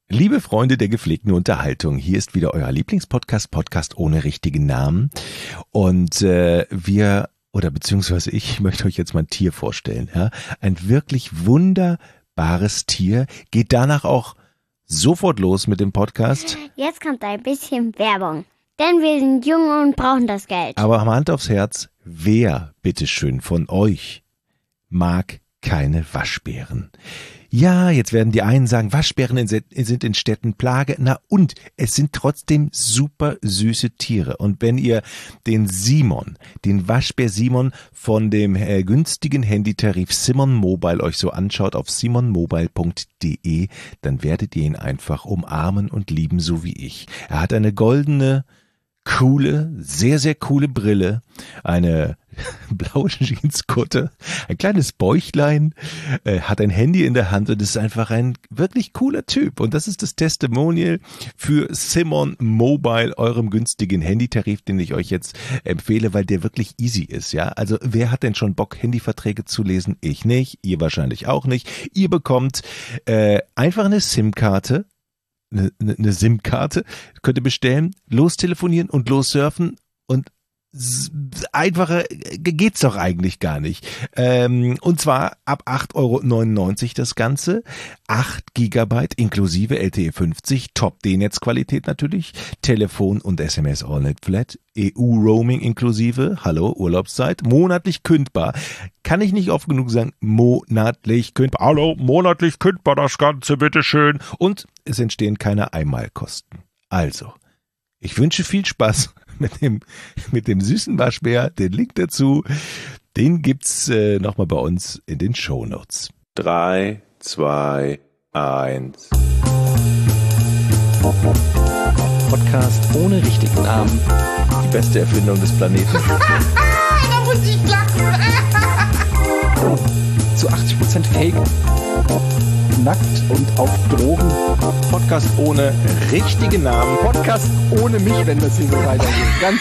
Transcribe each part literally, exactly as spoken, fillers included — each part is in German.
Liebe Freunde der gepflegten Unterhaltung, hier ist wieder euer Lieblingspodcast, Podcast ohne richtigen Namen. Und äh, wir, oder beziehungsweise ich möchte euch jetzt mal ein Tier vorstellen. Ja? Ein wirklich wunderbares Tier. Geht danach auch sofort los mit dem Podcast. Jetzt kommt ein bisschen Werbung, denn wir sind jung und brauchen das Geld. Aber Hand aufs Herz, wer, bitteschön, von euch mag keine Waschbären? Ja, jetzt werden die einen sagen, Waschbären sind in Städten Plage. Na und, es sind trotzdem super süße Tiere. Und wenn ihr den Simon, den Waschbär Simon von dem äh, günstigen Handytarif Simon Mobile euch so anschaut auf simon mobile punkt de, dann werdet ihr ihn einfach umarmen und lieben, so wie ich. Er hat eine goldene, coole, sehr, sehr coole Brille, eine blaue Jeanskutte, ein kleines Bäuchlein, äh, hat ein Handy in der Hand und ist einfach ein wirklich cooler Typ. Und das ist das Testimonial für Simon Mobile, eurem günstigen Handytarif, den ich euch jetzt empfehle, weil der wirklich easy ist. Ja, also wer hat denn schon Bock, Handyverträge zu lesen? Ich nicht, ihr wahrscheinlich auch nicht. Ihr bekommt äh, einfach eine SIM-Karte, eine, eine SIM-Karte, könnt ihr bestellen, lostelefonieren und lossurfen und einfacher geht's doch eigentlich gar nicht. Ähm, und zwar ab acht Euro neunundneunzig das Ganze. acht Gigabyte inklusive L T E fünfzig, Top-D-Netzqualität natürlich, Telefon und S M S All-Net Flat, E U-Roaming inklusive, hallo, Urlaubszeit, monatlich kündbar. Kann ich nicht oft genug sagen, monatlich kündbar. Hallo, monatlich kündbar das Ganze, bitteschön. Und es entstehen keine Einmalkosten. Also, ich wünsche viel Spaß mit dem, mit dem süßen Waschbär. Den Link dazu, den gibt's äh, nochmal bei uns in den Shownotes. Drei, zwei, eins. Podcast ohne richtigen Namen. Die beste Erfindung des Planeten. Da muss ich lachen. Zu achtzig Prozent Fake. Nackt und auf Drogen. Podcast ohne richtigen Namen. Podcast ohne mich, wenn das hier so weitergeht. Ganz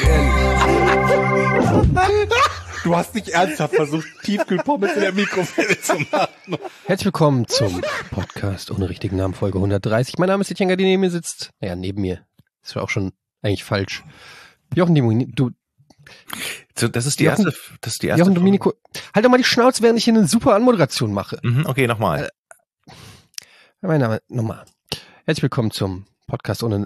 ehrlich. Du hast nicht ernsthaft versucht, Tiefkühlpommes in der Mikrowelle zu machen. Herzlich willkommen zum Podcast ohne richtigen Namen, Folge hundertdreißig. Mein Name ist Etienne, die neben mir sitzt. Naja, neben mir. Das war auch schon eigentlich falsch. Jochen, du... So, das ist die Jochen, erste, das ist die erste Jochen Folge. Domenico, halt doch mal die Schnauze, während ich hier eine super Anmoderation mache. Mhm, okay, nochmal. Äh, mein Name, nochmal. Herzlich willkommen zum Podcast ohne...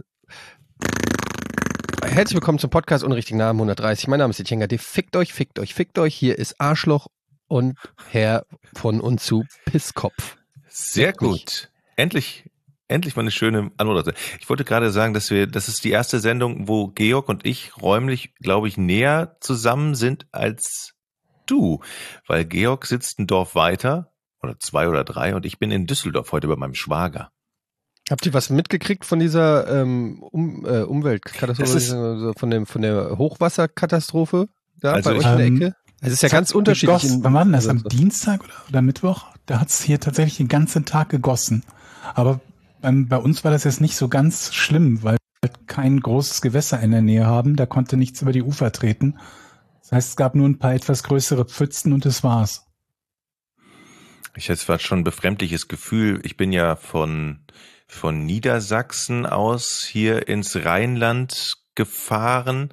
Herzlich willkommen zum Podcast ohne richtigen Namen, hundertdreißig. Mein Name ist Etienne, fickt euch, fickt euch, fickt euch. Hier ist Arschloch und Herr von und zu Pisskopf. Sehr gut. Endlich, endlich mal eine schöne Anmoderation. Ich wollte gerade sagen, dass wir, das ist die erste Sendung, wo Georg und ich räumlich, glaube ich, näher zusammen sind als du. Weil Georg sitzt ein Dorf weiter, oder zwei oder drei, und ich bin in Düsseldorf heute bei meinem Schwager. Habt ihr was mitgekriegt von dieser ähm, um, äh, Umweltkatastrophe, Das ist- also von dem von der Hochwasserkatastrophe da Also bei euch ich- in der Ähm, Ecke? Es ist ja ganz unterschiedlich. Gegossen. in- Wann war denn das? Am also- Dienstag oder, oder Mittwoch? Da hat es hier tatsächlich den ganzen Tag gegossen. Aber beim, bei uns war das jetzt nicht so ganz schlimm, weil wir kein großes Gewässer in der Nähe haben. Da konnte nichts über die Ufer treten. Das heißt, es gab nur ein paar etwas größere Pfützen und das war's. Ich hatte zwar schon ein befremdliches Gefühl. Ich bin ja von, von Niedersachsen aus hier ins Rheinland gefahren.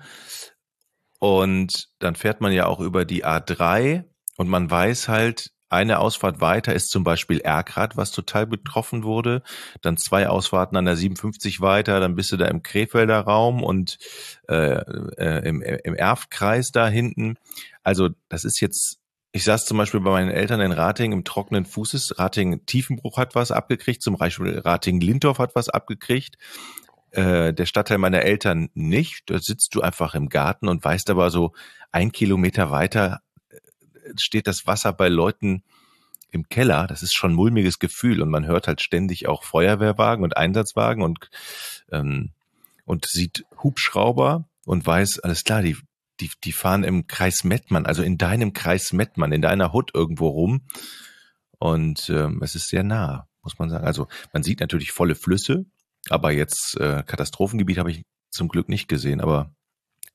Und dann fährt man ja auch über die A drei und man weiß halt, eine Ausfahrt weiter ist zum Beispiel Erkrath, was total betroffen wurde. Dann zwei Ausfahrten an der siebenundfünfzig weiter, dann bist du da im Krefelder Raum und äh, äh, im, im Erftkreis da hinten. Also das ist jetzt, ich saß zum Beispiel bei meinen Eltern in Ratingen im trockenen Fußes. Ratingen-Tiefenbruch hat was abgekriegt, zum Beispiel Ratingen-Lindorf hat was abgekriegt. Äh, der Stadtteil meiner Eltern nicht. Da sitzt du einfach im Garten und weißt aber so, ein Kilometer weiter steht das Wasser bei Leuten im Keller. Das ist schon ein mulmiges Gefühl und man hört halt ständig auch Feuerwehrwagen und Einsatzwagen und ähm, und sieht Hubschrauber und weiß, alles klar, die die die fahren im Kreis Mettmann, also in deinem Kreis Mettmann, in deiner Hut irgendwo rum und ähm, es ist sehr nah, muss man sagen. Also man sieht natürlich volle Flüsse, aber jetzt äh, Katastrophengebiet habe ich zum Glück nicht gesehen, aber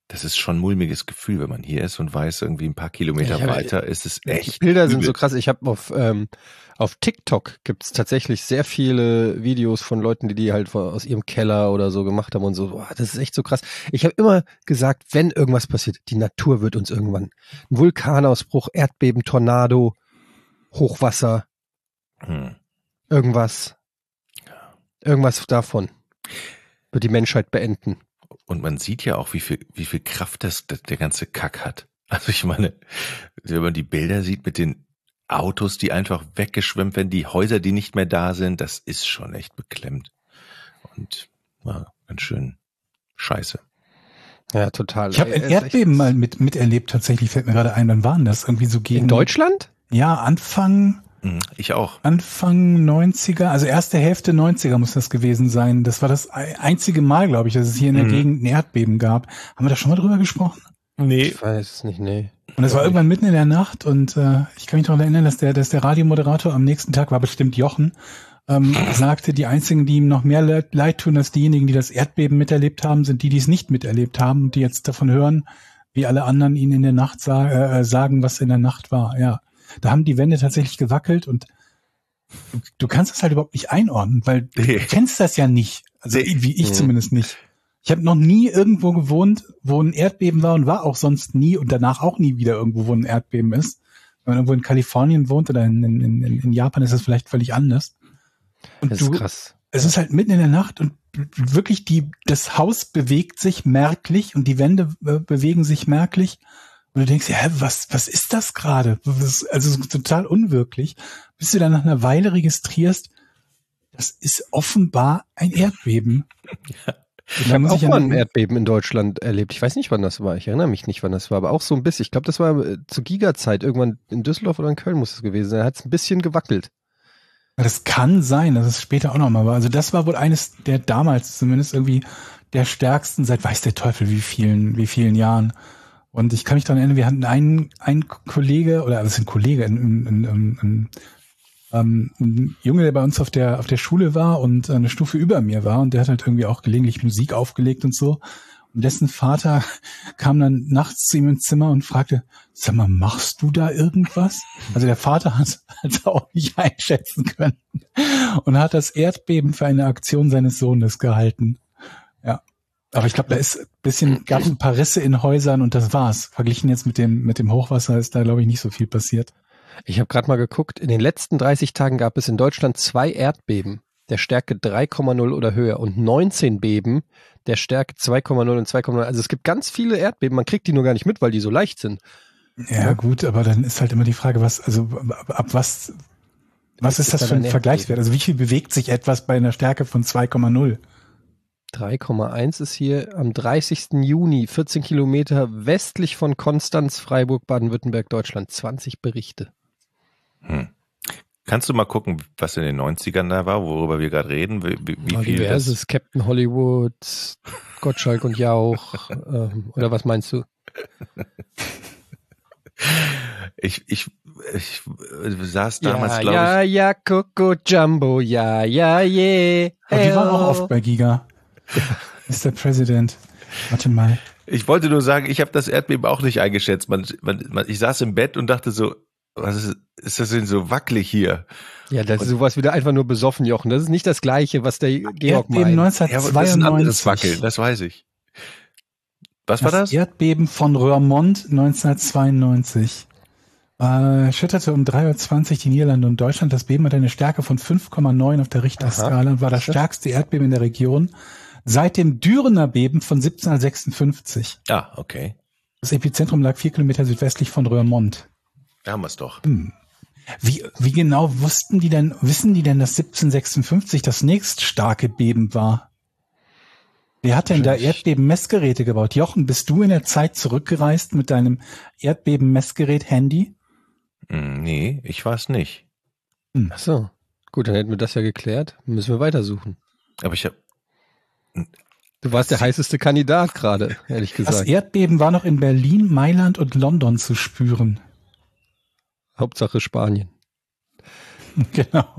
das ist schon ein mulmiges Gefühl, wenn man hier ist und weiß, irgendwie ein paar Kilometer Ja, weiter ist es echt. Die Bilder sind übel. so krass. Ich habe auf ähm, auf TikTok gibt's tatsächlich sehr viele Videos von Leuten, die die halt aus ihrem Keller oder so gemacht haben und so. Boah, das ist echt so krass. Ich habe immer gesagt, wenn irgendwas passiert, die Natur wird uns irgendwann. Ein Vulkanausbruch, Erdbeben, Tornado, Hochwasser, Hm. irgendwas. Irgendwas davon wird die Menschheit beenden. Und man sieht ja auch, wie viel, wie viel Kraft das, das der ganze Kack hat. Also ich meine, wenn man die Bilder sieht mit den Autos, die einfach weggeschwemmt werden, die Häuser, die nicht mehr da sind, das ist schon echt beklemmt. Und ja, ganz schön scheiße. Ja, total. Ich habe ein Ey, ist Erdbeben echt- mal mit, miterlebt, tatsächlich fällt mir gerade ein. Wann waren das? Irgendwie so gegen... In Deutschland? Ja, Anfang, Mhm, Ich auch. Anfang neunziger, also erste Hälfte neunziger muss das gewesen sein. Das war das ei- einzige Mal, glaube ich, dass es hier in der Mhm. Gegend ein Erdbeben gab. Haben wir da schon mal drüber gesprochen? Nee. Ich weiß es nicht, nee. Und es war irgendwann mitten in der Nacht und äh, ich kann mich daran erinnern, dass der, dass der Radiomoderator am nächsten Tag, war bestimmt Jochen, ähm, sagte, die einzigen, die ihm noch mehr leid, leid tun als diejenigen, die das Erdbeben miterlebt haben, sind die, die es nicht miterlebt haben und die jetzt davon hören, wie alle anderen ihnen in der Nacht sa äh, sagen, was in der Nacht war. Ja, da haben die Wände tatsächlich gewackelt und du, du kannst das halt überhaupt nicht einordnen, weil du Nee. kennst das ja nicht. Also Nee. wie ich Mhm. zumindest nicht. Ich habe noch nie irgendwo gewohnt, wo ein Erdbeben war und war auch sonst nie und danach auch nie wieder irgendwo, wo ein Erdbeben ist. Wenn man irgendwo in Kalifornien wohnt oder in, in, in, in Japan ist das vielleicht völlig anders. Und Das du, ist krass. es ist halt mitten in der Nacht und wirklich die, das Haus bewegt sich merklich und die Wände äh, bewegen sich merklich. Und du denkst, ja, hä, was, was ist das gerade? Was- Also es ist total unwirklich. Bis du dann nach einer Weile registrierst, das ist offenbar ein Erdbeben. Ich habe auch mal ein Erdbeben in Deutschland erlebt. Ich weiß nicht, wann das war. Ich erinnere mich nicht, wann das war, aber auch so ein bisschen. Ich glaube, das war äh, zur Giga-Zeit. Irgendwann in Düsseldorf oder in Köln muss es gewesen sein. Da hat es ein bisschen gewackelt. Das kann sein, dass es später auch nochmal war. Also das war wohl eines der damals zumindest irgendwie der stärksten seit weiß der Teufel wie vielen, wie vielen Jahren. Und ich kann mich daran erinnern, wir hatten einen, einen Kollege, oder was ist ein Kollege, ein, ein, ein, ein, ähm, ein Junge, der bei uns auf der, auf der Schule war und eine Stufe über mir war und der hat halt irgendwie auch gelegentlich Musik aufgelegt und so. Und dessen Vater kam dann nachts zu ihm ins Zimmer und fragte, sag mal, machst du da irgendwas? Also der Vater hat es auch nicht einschätzen können und hat das Erdbeben für eine Aktion seines Sohnes gehalten. Ja. Aber ich glaube, da ist ein bisschen, gab ein paar Risse in Häusern und das war's. Verglichen jetzt mit dem, mit dem Hochwasser ist da, glaube ich, nicht so viel passiert. Ich habe gerade mal geguckt, in den letzten dreißig Tagen gab es in Deutschland zwei Erdbeben der Stärke drei Komma null oder höher und neunzehn Beben der Stärke zwei Komma null und zwei Komma null. Also es gibt ganz viele Erdbeben, man kriegt die nur gar nicht mit, weil die so leicht sind. Ja, gut, aber dann ist halt immer die Frage, was, also ab, ab was, was ist das für ein Vergleichswert? Also wie viel bewegt sich etwas bei einer Stärke von zwei Komma null? drei Komma eins ist hier am dreißigsten Juni, vierzehn Kilometer westlich von Konstanz, Freiburg, Baden-Württemberg, Deutschland. zwanzig Berichte. Hm. Kannst du mal gucken, was in den neunzigern da war, worüber wir gerade reden? Wie, wie wie Ja, viel das, diverses, Captain Hollywood, Gottschalk und Jauch, ähm, oder was meinst du? ich, ich, ich saß damals, ja, glaube ja, ich. ja, Coco Jumbo, ja, ja, yeah. Aber die waren auch hello. oft bei Giga. Mister President. Warte mal. Ich wollte nur sagen, ich habe das Erdbeben auch nicht eingeschätzt. Man, man, man, ich saß im Bett und dachte so, was ist, ist das denn so wackelig hier? Ja, das ist sowas wieder einfach nur besoffen, Jochen. Das ist nicht das Gleiche, was der Georg Erdbeben meint. Ja, aber das ist ein anderes neunzehnhundertzweiundneunzig. Wackeln, das weiß ich. Was war das? Erdbeben von Roermond neunzehnhundertzweiundneunzig. Äh, schütterte um drei Uhr zwanzig die Niederlande und Deutschland. Das Beben hatte eine Stärke von fünf Komma neun auf der Richterskala und war das stärkste Erdbeben in der Region seit dem Dürener Beben von siebzehnhundertsechsundfünfzig. Ah, okay. Das Epizentrum lag vier Kilometer südwestlich von Roermond. Da haben wir es doch. Wie, wie genau wussten die denn, wissen die denn, dass siebzehnhundertsechsundfünfzig das nächst starke Beben war? Wer hat denn da Erdbeben-Messgeräte gebaut? Jochen, bist du in der Zeit zurückgereist mit deinem Erdbeben-Messgerät-Handy? Hm, nee, ich war es nicht. Ach so. Gut, dann hätten wir das ja geklärt. Müssen wir weitersuchen. Aber ich habe Du warst der heißeste Kandidat gerade, ehrlich Das gesagt. Erdbeben war noch in Berlin, Mailand und London zu spüren. Hauptsache Spanien. Genau.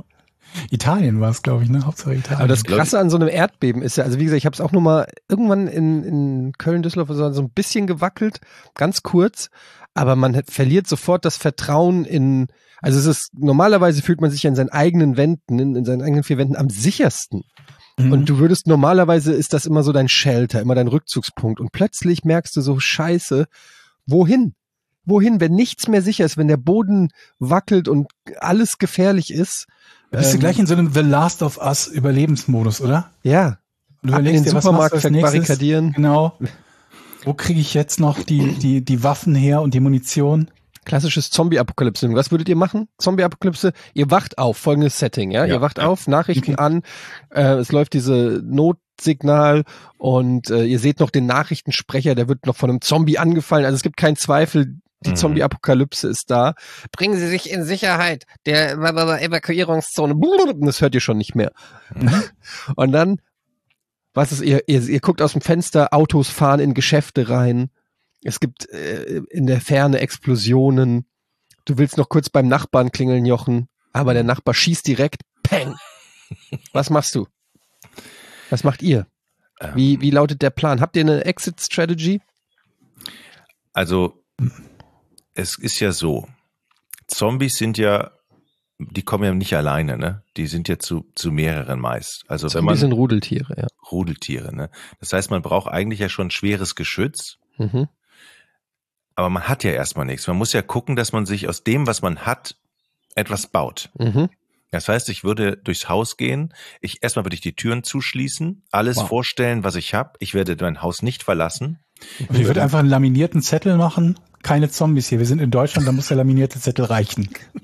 Italien war es, glaube ich, ne? Hauptsache Italien. Aber das Krasse an so einem Erdbeben ist ja, also wie gesagt, ich habe es auch nur mal irgendwann in, in Köln, Düsseldorf so, so ein bisschen gewackelt, ganz kurz, aber man hat, verliert sofort das Vertrauen in, also es ist, normalerweise fühlt man sich in seinen eigenen Wänden, in, in seinen eigenen vier Wänden am sichersten. Mhm. Und du würdest, normalerweise ist das immer so dein Shelter, immer dein Rückzugspunkt. Und plötzlich merkst du so, scheiße, wohin? Wohin, wenn nichts mehr sicher ist, wenn der Boden wackelt und alles gefährlich ist? Du bist ähm, ja gleich in so einem The Last of Us Überlebensmodus, oder? Ja. Du Ab in den dir, was Supermarkt machst du als nächstes? verbarrikadieren. Genau. Wo kriege ich jetzt noch die, die, die Waffen her und die Munition? Klassisches Zombie-Apokalypse. Was würdet ihr machen? Zombie-Apokalypse. Ihr wacht auf, folgendes Setting, ja? Ja. Ihr wacht auf, Nachrichten Okay. an, äh, es läuft diese Notsignal und äh, ihr seht noch den Nachrichtensprecher, der wird noch von einem Zombie angefallen. Also es gibt keinen Zweifel, die Mhm. Zombie-Apokalypse ist da. Bringen Sie sich in Sicherheit. Der Evakuierungszone. Das hört ihr schon nicht mehr. Mhm. Und dann, was ist ihr, ihr? Ihr guckt aus dem Fenster, Autos fahren in Geschäfte rein. Es gibt äh, in der Ferne Explosionen. Du willst noch kurz beim Nachbarn klingeln, Jochen, aber der Nachbar schießt direkt. Peng! Was machst du? Was macht ihr? Wie, wie lautet der Plan? Habt ihr eine Exit-Strategy? Also, es ist ja so, Zombies sind ja, die kommen ja nicht alleine, ne? Die sind ja zu, zu mehreren meist. Also wenn Zombies sind man Rudeltiere, ja. Rudeltiere, ne? Das heißt, man braucht eigentlich ja schon schweres Geschütz, Mhm. aber man hat ja erstmal nichts. Man muss ja gucken, dass man sich aus dem, was man hat, etwas baut. Mhm. Das heißt, ich würde durchs Haus gehen, ich erstmal würde ich die Türen zuschließen, alles Wow. vorstellen, was ich habe. Ich werde mein Haus nicht verlassen. Und ich würde einfach einen laminierten Zettel machen. Keine Zombies hier. Wir sind in Deutschland, da muss der laminierte Zettel reichen.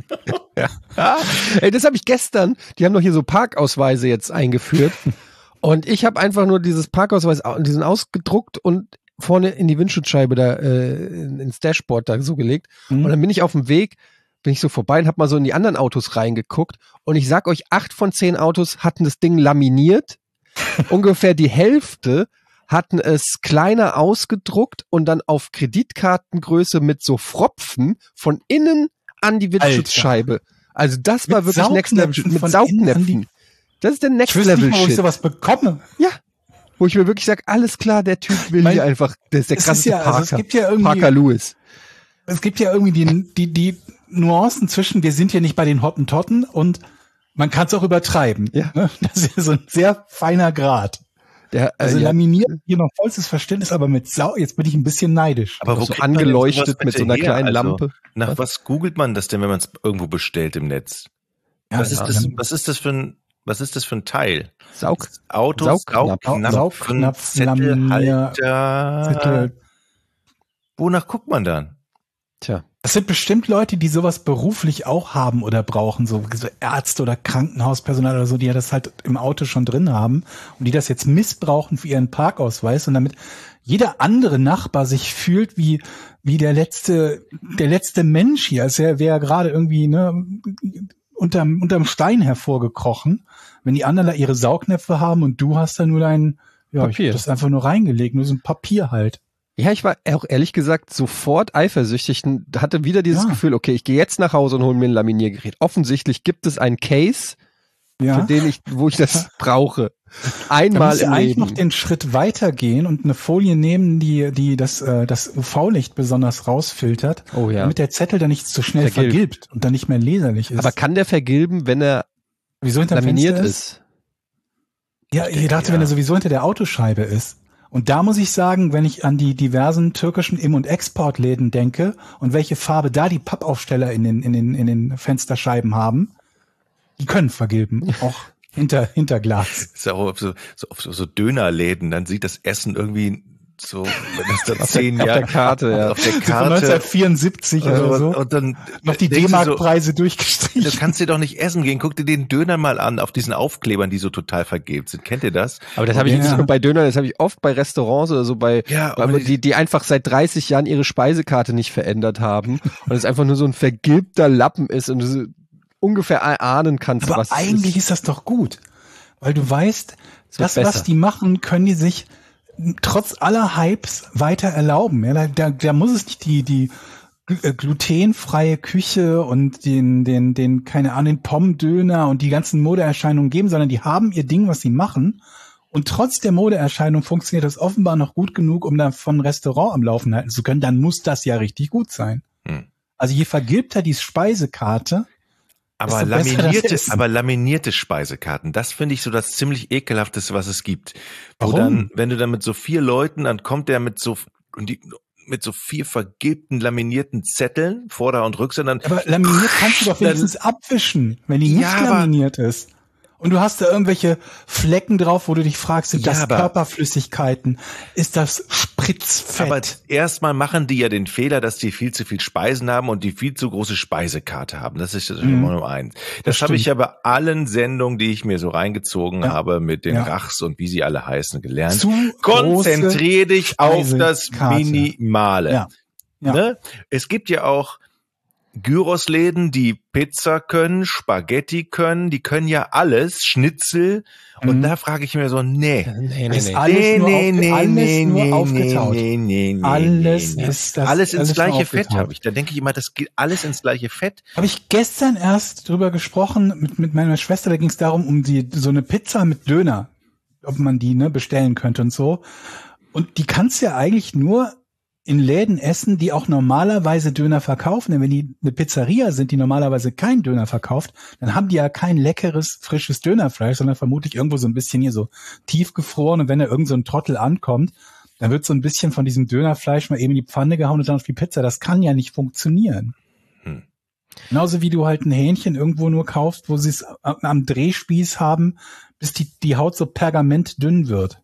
Ah, ey, das habe ich gestern. Die haben doch hier so Parkausweise jetzt eingeführt. Und ich habe einfach nur dieses Parkausweis, diesen ausgedruckt und vorne in die Windschutzscheibe da, äh, ins Dashboard da so gelegt. Mhm. Und dann bin ich auf dem Weg, bin ich so vorbei und habe mal so in die anderen Autos reingeguckt. Und ich sag euch, acht von zehn Autos hatten das Ding laminiert. Ungefähr die Hälfte hatten es kleiner ausgedruckt und dann auf Kreditkartengröße mit so Fropfen von innen an die Windschutzscheibe. Also das war Mit wirklich Next Level Saugnäpfen mit von innen an Saugnäpfen. die- Das ist der Ich Next wüsste Level nicht mal, wo ich Shit. sowas bekomme. Ja. Wo ich mir wirklich sage, alles klar, der Typ will Mein- hier einfach, der ist der Es ist krasseste ja, also es Parker. gibt ja irgendwie, Parker Lewis. es gibt ja irgendwie die, die, die Nuancen zwischen, wir sind ja nicht bei den Hottentotten und man kann es auch übertreiben. Ja. Ne? Das ist ja so ein sehr feiner Grad. Der, Also äh, ja, laminiert hier noch vollstes Verständnis, aber mit Sau, jetzt bin ich ein bisschen neidisch. Aber so kriegt man denn angeleuchtet sowas mit so einer bitte her? kleinen Also, Lampe. Nach Was? was googelt man das denn, wenn man es irgendwo bestellt im Netz? Ja, Was ist ja, das, dann- was ist das für ein, was ist das für ein Teil? Saug. Auto, Saugnapf. Saugnapf, Saugnapf, Zettelhalter. Zettel. Wonach guckt man dann? Tja. Das sind bestimmt Leute, die sowas beruflich auch haben oder brauchen, so, so Ärzte oder Krankenhauspersonal oder so, die ja das halt im Auto schon drin haben und die das jetzt missbrauchen für ihren Parkausweis und damit jeder andere Nachbar sich fühlt wie wie der letzte der letzte Mensch hier, als wäre wär gerade irgendwie ne unterm unterm Stein hervorgekrochen, wenn die anderen da ihre Saugnäpfe haben und du hast da nur dein ja, ich Papier. hab das einfach nur reingelegt, nur so ein Papier halt. Ja, ich war auch ehrlich gesagt sofort eifersüchtig und hatte wieder dieses Ja. Gefühl, okay, ich gehe jetzt nach Hause und hole mir ein Laminiergerät. Offensichtlich gibt es einen Case, Ja. für den ich, wo ich das brauche. Da Einmal musst du im eigentlich Leben. noch den Schritt weitergehen und eine Folie nehmen, die, die das, äh, das U V-Licht besonders rausfiltert, Oh ja. damit der Zettel dann nicht zu schnell Vergilbt. vergilbt und dann nicht mehr leserlich ist. Aber kann der vergilben, wenn er wieso hinterm laminiert Fenster ist? Ja, ich dachte, ja. wenn er sowieso hinter der Autoscheibe ist. Und da muss ich sagen, wenn ich an die diversen türkischen Im- und Exportläden denke und welche Farbe da die Pappaufsteller in den, in den, in den Fensterscheiben haben, die können vergilben, auch hinter, hinter Glas. Ist ja auch auf so, so, auf so, so Dönerläden, dann sieht das Essen irgendwie so, wenn das dann zehn auf Jahre der Karte, ja. auf der Von Karte neunzehnhundertvierundsiebzig oder so. und, und dann Noch die denkst du so, D-Mark-Preise du durchgestrichen. kannst dir doch nicht essen gehen. Guck dir den Döner mal an auf diesen Aufklebern, die so total vergilbt sind. Kennt ihr das? Aber das habe ich Ja. nicht nur bei Dönern, das habe ich oft bei Restaurants oder so bei, Ja, bei aber die, die einfach seit dreißig Jahren ihre Speisekarte nicht verändert haben und es einfach nur so ein vergilbter Lappen ist und du so ungefähr erahnen kannst, Aber was eigentlich ist. ist das doch gut, weil du weißt, Es wird das, was besser. die machen, können die sich trotz aller Hypes weiter erlauben. Ja, da, da, da muss es nicht die, die gl- glutenfreie Küche und den, den, den, keine Ahnung, den Pommdöner und die ganzen Modeerscheinungen geben, sondern die haben ihr Ding, was sie machen. Und trotz der Modeerscheinung funktioniert das offenbar noch gut genug, um davon ein Restaurant am Laufen halten zu können. Dann muss das ja richtig gut sein. Hm. Also je vergilbter die Speisekarte, Aber desto besser das laminierte, Essen. aber laminierte Speisekarten, das finde ich so das ziemlich ekelhafteste, was es gibt. Wo Warum? dann, wenn du dann mit so vier Leuten, dann kommt der mit so, und die, mit so vier vergilbten, laminierten Zetteln, Vorder- und Rückseite, dann, Aber laminiert kannst du doch wenigstens abwischen, wenn die nicht Ja, aber- laminiert ist. Und du hast da irgendwelche Flecken drauf, wo du dich fragst, sind Ja, das aber- Körperflüssigkeiten? Ist das Spritzfett? aber erstmal machen die ja den Fehler, dass die viel zu viel Speisen haben und die viel zu große Speisekarte haben. Das ist das Mhm. Nummer Nummer eins. Das, Das habe ich stimmt. ja bei allen Sendungen, die ich mir so reingezogen Ja. habe, mit den Ja. Rachs und wie sie alle heißen, gelernt. Zu Konzentrier große dich auf das Speisekarte. Minimale. Ja. Ja. Ne? Es gibt ja auch Gyrosläden, die Pizza können, Spaghetti können, die können ja alles, Schnitzel. Und Mhm. da frage ich mir so, nee. Nee, nee, Ist nee. alles Nee, nur, nee, auf, nee, alles nee, nur nee, aufgetaut. nee, nee, nee, Alles nee, nee. ist das. Alles ins alles nur gleiche Fett aufgetaut. habe ich. Da denke ich immer, das geht alles ins gleiche Fett. Habe ich gestern erst drüber gesprochen mit, mit meiner Schwester, da ging es darum, um die so eine Pizza mit Döner, ob man die ne bestellen könnte und so. Und die kannst du ja eigentlich nur in Läden essen, die auch normalerweise Döner verkaufen. Denn wenn die eine Pizzeria sind, die normalerweise kein Döner verkauft, dann haben die ja kein leckeres, frisches Dönerfleisch, sondern vermutlich irgendwo so ein bisschen hier so tiefgefroren. Und wenn da irgend so ein Trottel ankommt, dann wird so ein bisschen von diesem Dönerfleisch mal eben in die Pfanne gehauen und dann auf die Pizza. Das kann ja nicht funktionieren. Hm. Genauso wie du halt ein Hähnchen irgendwo nur kaufst, wo sie es am Drehspieß haben, bis die, die Haut so pergamentdünn wird.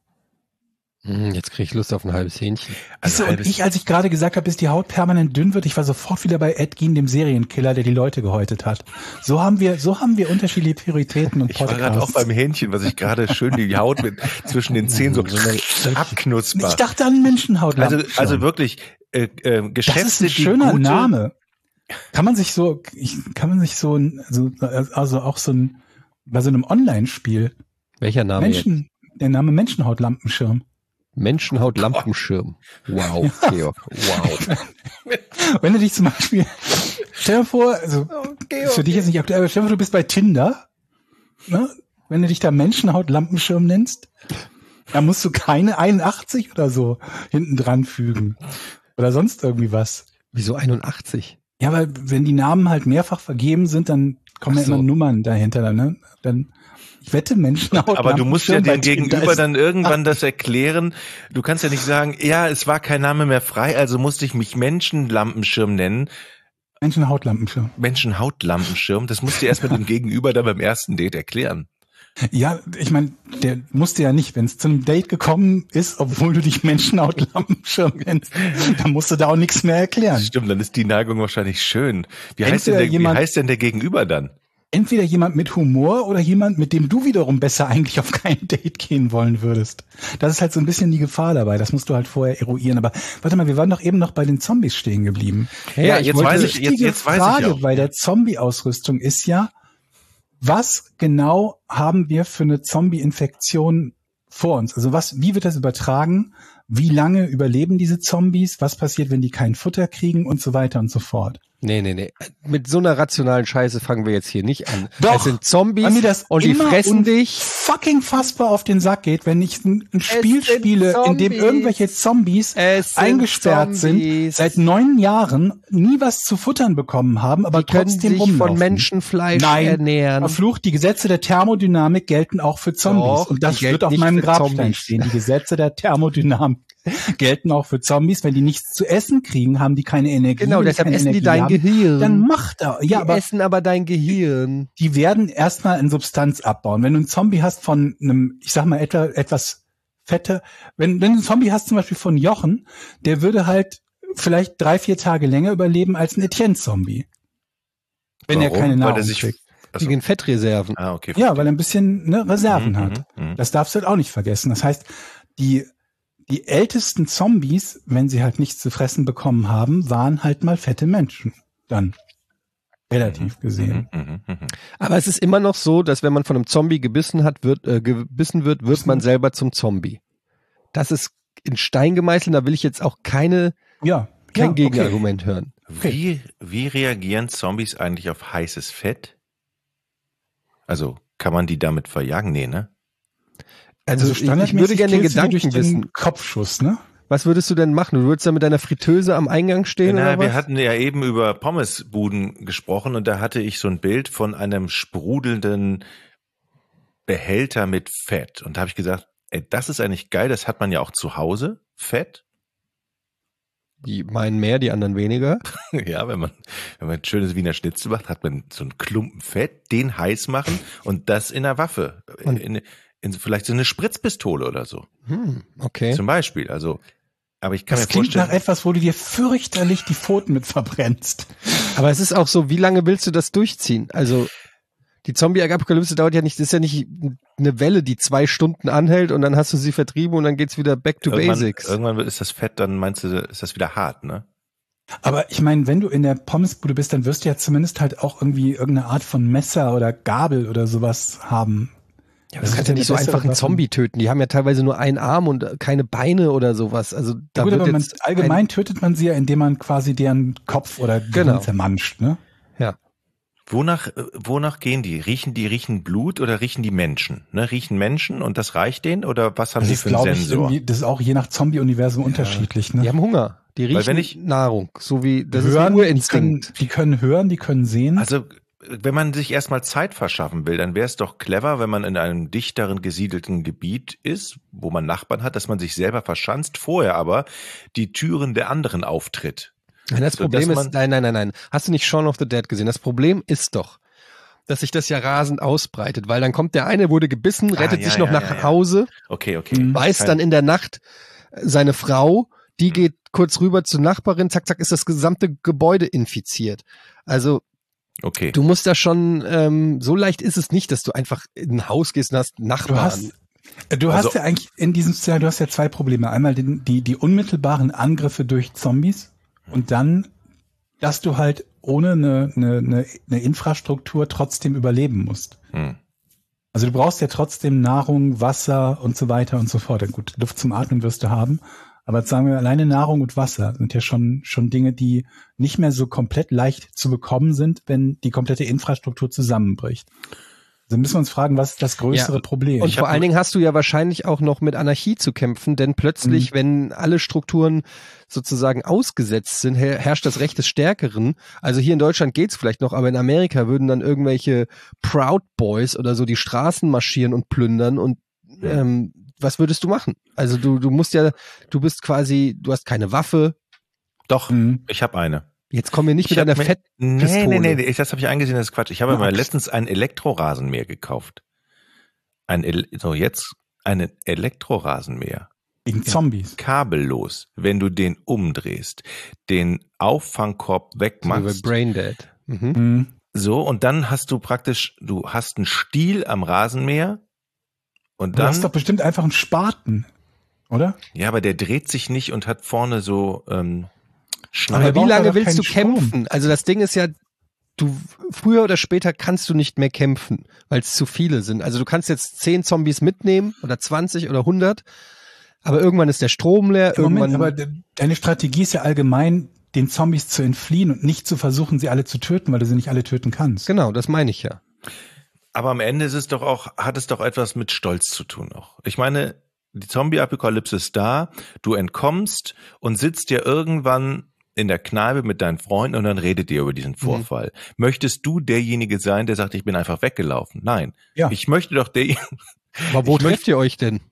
Hm, Jetzt kriege ich Lust auf ein halbes Hähnchen. Also, und halbes- ich, als ich gerade gesagt habe, bis die Haut permanent dünn wird, ich war sofort wieder bei Ed Gein, dem Serienkiller, der die Leute gehäutet hat. So haben wir, so haben wir unterschiedliche Prioritäten und Ich war Podcasts. gerade auch beim Hähnchen, was ich gerade schön die Haut mit zwischen den Zähnen so abknusper. ich dachte an Menschenhaut. Also, also wirklich äh, äh, Geschäfte, das ist ein die schöner gute, Name. Kann man sich so, ich, kann man sich so, so, also auch so ein, bei so einem Online-Spiel, Welcher Name jetzt? Menschen, der Name Menschenhautlampenschirm. Menschenhaut-Lampenschirm. Wow, Georg. Wow. Wenn du dich zum Beispiel, stell dir vor, also ist für dich jetzt nicht aktuell, aber stell dir vor, du bist bei Tinder, ne? Wenn du dich da Menschenhaut-Lampenschirm nennst, dann musst du keine einundachtzig oder so hinten dran fügen. Oder sonst irgendwie was. Wieso einundachtzig? Ja, weil wenn die Namen halt mehrfach vergeben sind, dann kommen Ach ja immer so. Nummern dahinter, ne? Dann, ich wette, Menschenhaut. Aber du musst ja Lampenschirm bei dem Tinder Gegenüber ist- dann irgendwann das erklären. Du kannst ja nicht sagen, ja, es war kein Name mehr frei, also musste ich mich Menschenlampenschirm nennen. Menschenhautlampenschirm. Menschenhautlampenschirm, das musst du erst mit dem Gegenüber dann beim ersten Date erklären. Ja, ich meine, der musste ja nicht, wenn es zu einem Date gekommen ist, obwohl du dich Menschenhautlampenschirm nennst, dann musst du da auch nichts mehr erklären. Stimmt, dann ist die Neigung wahrscheinlich schön. Wie heißt, denn Entweder der, wie jemand- heißt denn der Gegenüber dann? Entweder jemand mit Humor oder jemand, mit dem du wiederum besser eigentlich auf kein Date gehen wollen würdest. Das ist halt so ein bisschen die Gefahr dabei. Das musst du halt vorher eruieren. Aber warte mal, wir waren doch eben noch bei den Zombies stehen geblieben. Ja, jetzt Die weiß ich, jetzt, wichtige jetzt weiß Frage ich auch. bei der Zombie-Ausrüstung ist ja, was genau haben wir für eine Zombie-Infektion vor uns? Also was, wie wird das übertragen? Wie lange überleben diese Zombies? Was passiert, wenn die kein Futter kriegen und so weiter und so fort? Nee, nee, nee. Mit so einer rationalen Scheiße fangen wir jetzt hier nicht an. Doch, Es sind Zombies weil mir das und die immer fressen dich. fucking fassbar auf den Sack geht, wenn ich ein, ein Spiel sind spiele, in dem Zombies. irgendwelche Zombies Es sind eingesperrt Zombies. sind, seit neun Jahren nie was zu futtern bekommen haben, aber Die können trotzdem sich rumlaufen. von Menschenfleisch Nein, ernähren. verflucht, die Gesetze der Thermodynamik gelten auch für Zombies. Doch, und das die gelten wird auf nicht meinem für Grabstein Zombies. stehen. Die Gesetze der Thermodynamik gelten auch für Zombies. Wenn die nichts zu essen kriegen, haben die keine Energie. Genau, Wenn deshalb keine essen die Energie dein haben, Gehirn. Dann macht er. Ja, die aber essen aber dein Gehirn. die werden erstmal in Substanz abbauen. Wenn du einen Zombie hast von einem, ich sag mal, etwa, etwas fette, wenn, wenn du einen Zombie hast zum Beispiel von Jochen, der würde halt vielleicht drei, vier Tage länger überleben als ein Etienne-Zombie. Wenn er Warum? keine Weil Nahrung er sich, kriegt. also, Wegen Fettreserven. ah, okay. Ja, weil er ein bisschen ne, Reserven Mhm, hat. mhm, mhm. Das darfst du halt auch nicht vergessen. Das heißt, die, die ältesten Zombies, wenn sie halt nichts zu fressen bekommen haben, waren halt mal fette Menschen. Dann. Relativ gesehen. Mhm, mhm, mhm. Aber es ist immer noch so, dass wenn man von einem Zombie gebissen hat, wird, äh, gebissen wird, wird man selber zum Zombie. Das ist in Stein gemeißelt, da will ich jetzt auch keine, Ja. kein ja, Gegenargument hören. Wie, wie reagieren Zombies eigentlich auf heißes Fett? Also kann man die damit verjagen? Nee, ne? Also, ich, ich würde gerne den Gedanken durch den wissen. Kopfschuss, ne? Was würdest du denn machen? Du würdest da mit deiner Fritteuse am Eingang stehen Na, oder was? wir hatten ja eben über Pommesbuden gesprochen und da hatte ich so ein Bild von einem sprudelnden Behälter mit Fett. Und da habe ich gesagt, ey, das ist eigentlich geil, das hat man ja auch zu Hause, Fett. Die meinen mehr, die anderen weniger. Ja, wenn man, wenn man ein schönes Wiener Schnitzel macht, hat man so einen Klumpen Fett, den heiß machen und das in der Waffe. Und- In, in vielleicht so eine Spritzpistole oder so. Hm, okay. Zum Beispiel. Also, aber ich kann Das mir klingt vorstellen. nach etwas, wo du dir fürchterlich die Pfoten mit verbrennst. Aber es ist auch so, wie lange willst du das durchziehen? Also die Zombie-Apokalypse dauert ja nicht, das ist ja nicht eine Welle, die zwei Stunden anhält und dann hast du sie vertrieben und dann geht's wieder back to irgendwann, basics. irgendwann ist das Fett, dann meinst du, ist das wieder hart, ne? Aber ich meine, wenn du in der Pommesbude bist, dann wirst du ja zumindest halt auch irgendwie irgendeine Art von Messer oder Gabel oder sowas haben. Ja, aber du kannst ja nicht so einfach einen Zombie töten. Die haben ja teilweise nur einen Arm und keine Beine oder sowas. Also da Gut, wird aber man, jetzt allgemein tötet man sie ja, indem man quasi deren Kopf oder Gehirn Genau. zermanscht, ne? ein, ja. Wonach, äh, wonach gehen die? Riechen die, riechen Blut oder riechen die Menschen? Ne, riechen Menschen und das reicht denen oder was haben Das die ist, für einen glaube ich, Sensor? irgendwie, das ist auch je nach Zombie-Universum unterschiedlich, ne? Die haben Hunger. Die riechen wenn ich- Nahrung. So wie, das hören, ist wie die können, Urinstinkt. die können hören, die können sehen. Also, wenn man sich erstmal Zeit verschaffen will, dann wäre es doch clever, wenn man in einem dichteren gesiedelten Gebiet ist, wo man Nachbarn hat, dass man sich selber verschanzt, vorher aber die Türen der anderen auftritt. Nein, das So, Problem dass ist, man- nein, nein, nein, nein. Hast du nicht Shaun of the Dead gesehen? Das Problem ist doch, dass sich das ja rasend ausbreitet, weil dann kommt der eine, wurde gebissen, rettet Ah, ja, sich noch ja, nach ja, ja. Hause, Okay, okay. Mhm. weiß Kein- dann in der Nacht äh, seine Frau, die geht kurz rüber zur Nachbarin, zack, zack, ist das gesamte Gebäude infiziert. Also Okay. du musst da schon, ähm, so leicht ist es nicht, dass du einfach in ein Haus gehst und hast Nachbarn. Du hast, du Also- hast ja eigentlich in diesem Szenario, du hast ja zwei Probleme. Einmal den, die, die unmittelbaren Angriffe durch Zombies und dann, dass du halt ohne eine, eine, eine, eine Infrastruktur trotzdem überleben musst. Hm. Also du brauchst ja trotzdem Nahrung, Wasser und so weiter und so fort. Ja, gut, Luft zum Atmen wirst du haben. Aber jetzt sagen wir, alleine Nahrung und Wasser sind ja schon, schon Dinge, die nicht mehr so komplett leicht zu bekommen sind, wenn die komplette Infrastruktur zusammenbricht. Also müssen wir uns fragen, was ist das größere Ja, Problem? Und Ich vor hab- allen Dingen hast du ja wahrscheinlich auch noch mit Anarchie zu kämpfen, denn plötzlich, Mhm. wenn alle Strukturen sozusagen ausgesetzt sind, her herrscht das Recht des Stärkeren. Also hier in Deutschland geht's vielleicht noch, aber in Amerika würden dann irgendwelche Proud Boys oder so die Straßen marschieren und plündern und ähm, was würdest du machen? Also du du musst ja, du bist quasi, du hast keine Waffe. Doch, Mhm. ich habe eine. Jetzt kommen wir nicht Ich mit einer hab mir- Fett. Nee, Pistole. nee, nee, ich- das habe ich eingesehen, das ist Quatsch. Ich habe Ja, mir Axt. letztens ein Elektrorasenmäher gekauft. Ein, El so jetzt einen Elektrorasenmäher. Gegen Zombies. Kabellos, wenn du den umdrehst, den Auffangkorb wegmachst, Brain Dead. Mhm. Mhm. so, und dann hast du praktisch, du hast einen Stiel am Rasenmäher und Du hast doch dann, bestimmt einfach einen Spaten, oder? ja, aber der dreht sich nicht und hat vorne so ähm, Aber Schneider. Aber wie braucht er lange doch willst keinen du Strom. kämpfen? Also das Ding ist ja, du früher oder später kannst du nicht mehr kämpfen, weil es zu viele sind. Also du kannst jetzt zehn Zombies mitnehmen oder zwanzig oder hundert, aber irgendwann ist der Strom leer, Moment, irgendwann. aber de- deine Strategie ist ja allgemein, den Zombies zu entfliehen und nicht zu versuchen, sie alle zu töten, weil du sie nicht alle töten kannst. Genau, das meine ich ja. Aber am Ende ist es doch auch, hat es doch etwas mit Stolz zu tun auch. Ich meine, die Zombie-Apokalypse ist da, du entkommst und sitzt ja irgendwann in der Kneipe mit deinen Freunden und dann redet ihr über diesen Vorfall. Mhm. Möchtest du derjenige sein, der sagt, ich bin einfach weggelaufen? Nein. Ja. Ich möchte doch der, Aber wo Ich trefft ihr euch denn?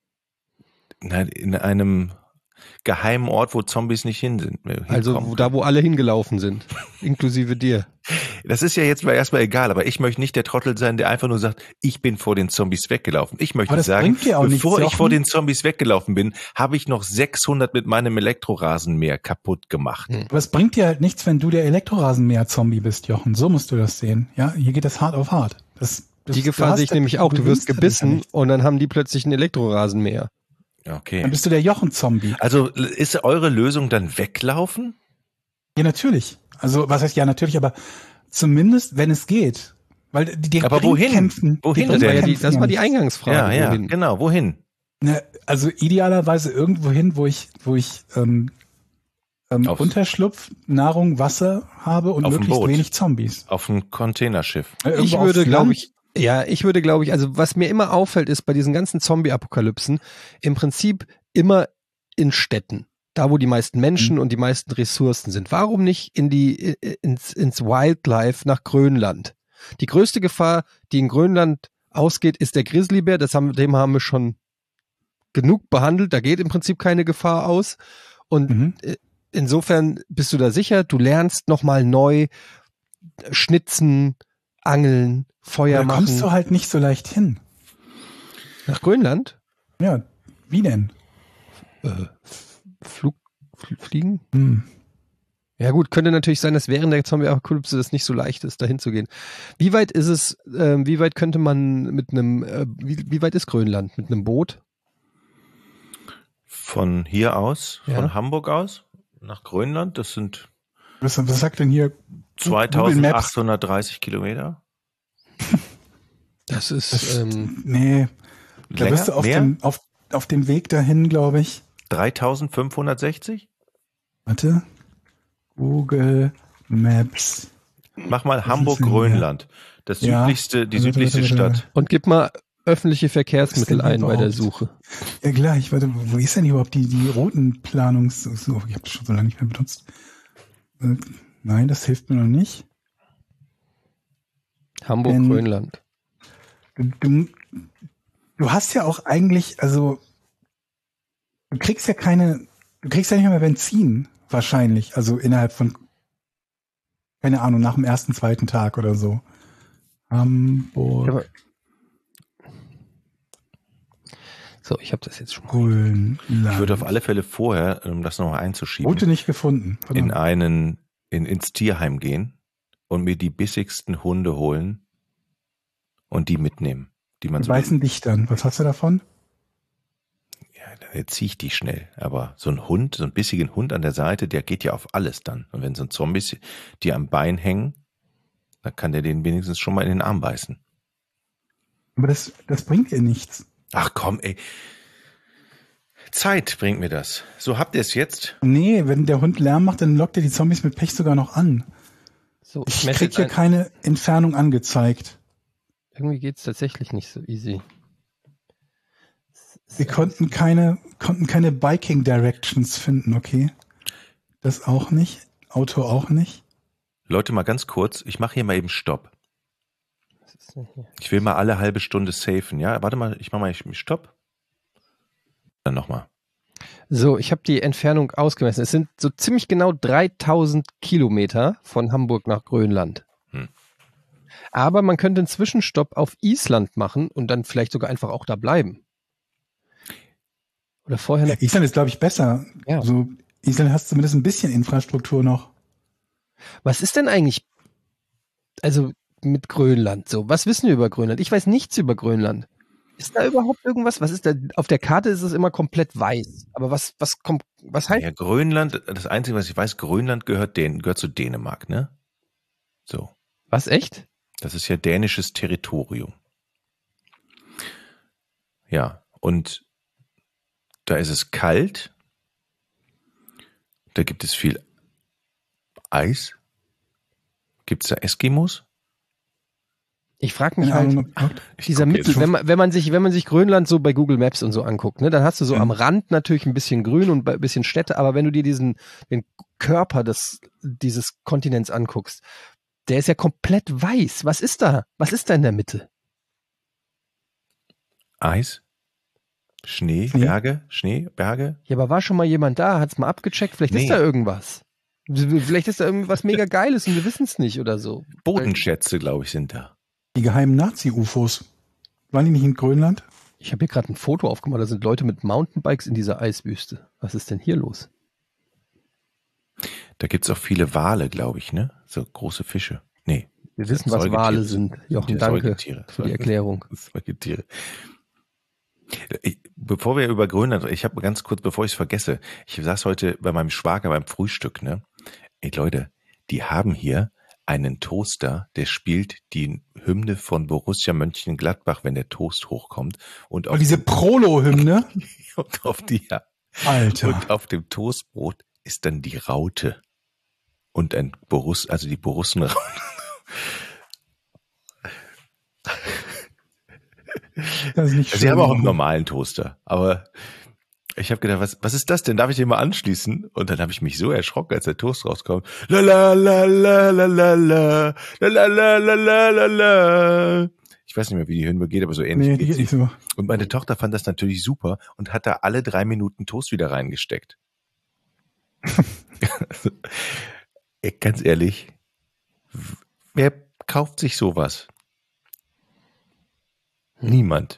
Nein, in einem geheimen Ort, wo Zombies nicht hin sind. Also hinkommen. wo, da, wo alle hingelaufen sind, inklusive dir. Das ist ja jetzt mal erstmal egal, aber ich möchte nicht der Trottel sein, der einfach nur sagt, ich bin vor den Zombies weggelaufen. Ich möchte Aber das sagen, bringt dir auch bevor nichts, ich vor Jochen. den Zombies weggelaufen bin, habe ich noch sechshundert mit meinem Elektrorasenmäher kaputt gemacht. Hm. Aber es bringt dir halt nichts, wenn du der Elektrorasenmäher-Zombie bist, Jochen. So musst du das sehen. Ja, hier geht das hart auf hart. Das, das, Die du Gefahr hast sehe ich ja- nämlich auch. Du wirst gewinnst dadurch ja gebissen nichts. und dann haben die plötzlich einen Elektrorasenmäher. Okay. Dann bist du der Jochen-Zombie. Also ist eure Lösung dann weglaufen? Ja, natürlich. Also, was heißt ja natürlich, aber zumindest, wenn es geht. Weil die, die Aber wohin? Kämpfen, Wohin die Das denn? war ja die, kämpfen das war die nicht. Eingangsfrage. ja, ja, wohin? genau. Wohin? Ne, also idealerweise irgendwo hin, wo ich, wo ich ähm, ähm, Auf- Unterschlupf, Nahrung, Wasser habe und Auf dem möglichst Boot. wenig Zombies. Auf ein Containerschiff. Äh, Ich irgendwo würde, aufs glaube Land. ich, ja, ich würde, glaube ich, also was mir immer auffällt, ist bei diesen ganzen Zombie-Apokalypsen im Prinzip immer in Städten. Da, wo die meisten Menschen Mhm. und die meisten Ressourcen sind. Warum nicht in die, ins, ins Wildlife nach Grönland? Die größte Gefahr, die in Grönland ausgeht, ist der Grizzlybär. Das haben, dem haben wir schon genug behandelt. Da geht im Prinzip keine Gefahr aus. Und Mhm. insofern bist du da sicher. Du lernst nochmal neu schnitzen, angeln, Feuer Da machen. kommst du halt nicht so leicht hin. Nach Grönland? Ja, wie denn? Äh, Flug, Fl- Fliegen? Hm. Ja gut, könnte natürlich sein, dass während der Zombie-Apokalypse das nicht so leicht ist, dahin zu gehen. Wie weit ist es, ähm, wie weit könnte man mit einem, äh, wie, wie weit ist Grönland? Mit einem Boot? Von hier aus, Ja. von Hamburg aus, nach Grönland, das sind Was, was sagt denn hier? Google Maps? zweitausendachthundertdreißig Kilometer. Das ist, Das, ähm, nee, da Länger? bist du auf Mehr? dem, auf, auf dem Weg dahin, glaube ich. dreitausendfünfhundertsechzig? Warte. Google Maps. Mach mal ist Hamburg-Grönland. Das Ja. südlichste, die Warte, südlichste warte, warte, Stadt. und gib mal öffentliche Verkehrsmittel Was ist denn ein bei der überhaupt? Suche. Ja gleich, warte, wo ist denn überhaupt die, die roten Planungs... So, ich habe das schon so lange nicht mehr benutzt. Äh, nein, das hilft mir noch nicht. Hamburg, Wenn- Grönland. Du, du, du hast ja auch eigentlich, also du kriegst ja keine, du kriegst ja nicht mehr Benzin, wahrscheinlich, also innerhalb von, keine Ahnung, nach dem ersten, zweiten Tag oder so. Hamburg, Ja, aber- So, ich habe das jetzt schon mal. Grönland. Ich würde auf alle Fälle vorher, um das nochmal einzuschieben, Route nicht gefunden. in Verdammt. einen, in, ins Tierheim gehen und mir die bissigsten Hunde holen und die mitnehmen, die man Die so, beißen dich dann. Was hast du davon? ja, dann erziehe ich die schnell. Aber so ein Hund, so ein bissigen Hund an der Seite, der geht ja auf alles dann. Und wenn so ein Zombies die am Bein hängen, dann kann der den wenigstens schon mal in den Arm beißen. Aber das, das bringt dir nichts. Ach komm, ey. Zeit bringt mir das. So habt ihr es jetzt. Nee, wenn der Hund Lärm macht, dann lockt er die Zombies mit Pech sogar noch an. So, Ich messe krieg jetzt hier ein- keine Entfernung angezeigt. Irgendwie geht's tatsächlich nicht so easy. Wir konnten keine, konnten keine Biking Directions finden, okay? Das auch nicht. Auto auch nicht. Leute, mal ganz kurz. Ich mache hier mal eben Stopp. Was ist denn hier? Ich will mal alle halbe Stunde safen. Ja, warte mal. Ich mache mal ich, Stopp. Dann nochmal. So, ich habe die Entfernung ausgemessen. Es sind so ziemlich genau dreitausend Kilometer von Hamburg nach Grönland. Hm. Aber man könnte einen Zwischenstopp auf Island machen und dann vielleicht sogar einfach auch da bleiben. Oder vorher noch. Island ist, glaube ich, besser. Ja. So, Island hast zumindest ein bisschen Infrastruktur noch. Was ist denn eigentlich, also mit Grönland so? Was wissen wir über Grönland? Ich weiß nichts über Grönland. Ist da überhaupt irgendwas? Was ist da? Auf der Karte ist es immer komplett weiß. Aber was, was kommt, was heißt? Ja, Grönland, das Einzige, was ich weiß, Grönland gehört, Dän gehört zu Dänemark, ne? So. Was, echt? Das ist ja dänisches Territorium. Ja, und da ist es kalt. Da gibt es viel Eis. Gibt es da Eskimos? Ich frage mich Keine halt, Ahnung, ob- Ich dieser guck jetzt. Mittel, wenn man, wenn man sich, wenn man sich Grönland so bei Google Maps und so anguckt, ne, dann hast du so Mhm. am Rand natürlich ein bisschen Grün und ein bisschen Städte, aber wenn du dir diesen, den Körper des, dieses Kontinents anguckst, der ist ja komplett weiß. Was ist da? Was ist da in der Mitte? Eis? Schnee? Schnee? Berge? Schnee? Berge? Ja, aber war schon mal jemand da? Hat's mal abgecheckt? Vielleicht Nee. ist da irgendwas. Vielleicht ist da irgendwas mega Geiles und wir wissen es nicht oder so. Bodenschätze, glaube ich, sind da. Die geheimen Nazi-U F Os. Waren die nicht in Grönland? Ich habe hier gerade ein Foto aufgemacht, da sind Leute mit Mountainbikes in dieser Eiswüste. Was ist denn hier los? Da gibt es auch viele Wale, glaube ich, ne? So große Fische. Nee. Wir wissen, was Säugetiere Wale sind. sind. Jochen, Die danke Säugetiere. für die Erklärung. Säugetiere. Ich, bevor wir über Grönland, ich habe ganz kurz, bevor ich es vergesse, ich saß heute bei meinem Schwager beim Frühstück, ne? Ey Leute, die haben hier einen Toaster, der spielt die Hymne von Borussia Mönchengladbach, wenn der Toast hochkommt. Und auf, Oh, diese Prolo-Hymne? und auf die, ja, Alter. und auf dem Toastbrot ist dann die Raute. Und ein Boruss, also die Borussenraute. Das ist nicht Sie haben schön. auch einen normalen Toaster, aber ich habe gedacht, was, was ist das denn? Darf ich den mal anschließen? Und dann habe ich mich so erschrocken, als der Toast rauskam. La la la la la la la la la la la la la la. Ich weiß nicht mehr, wie die Höhenburg geht, aber so ähnlich. Nee, die geht nicht so. Und meine Tochter fand das natürlich super und hat da alle drei Minuten Toast wieder reingesteckt. Also, ganz ehrlich, wer kauft sich sowas? Niemand.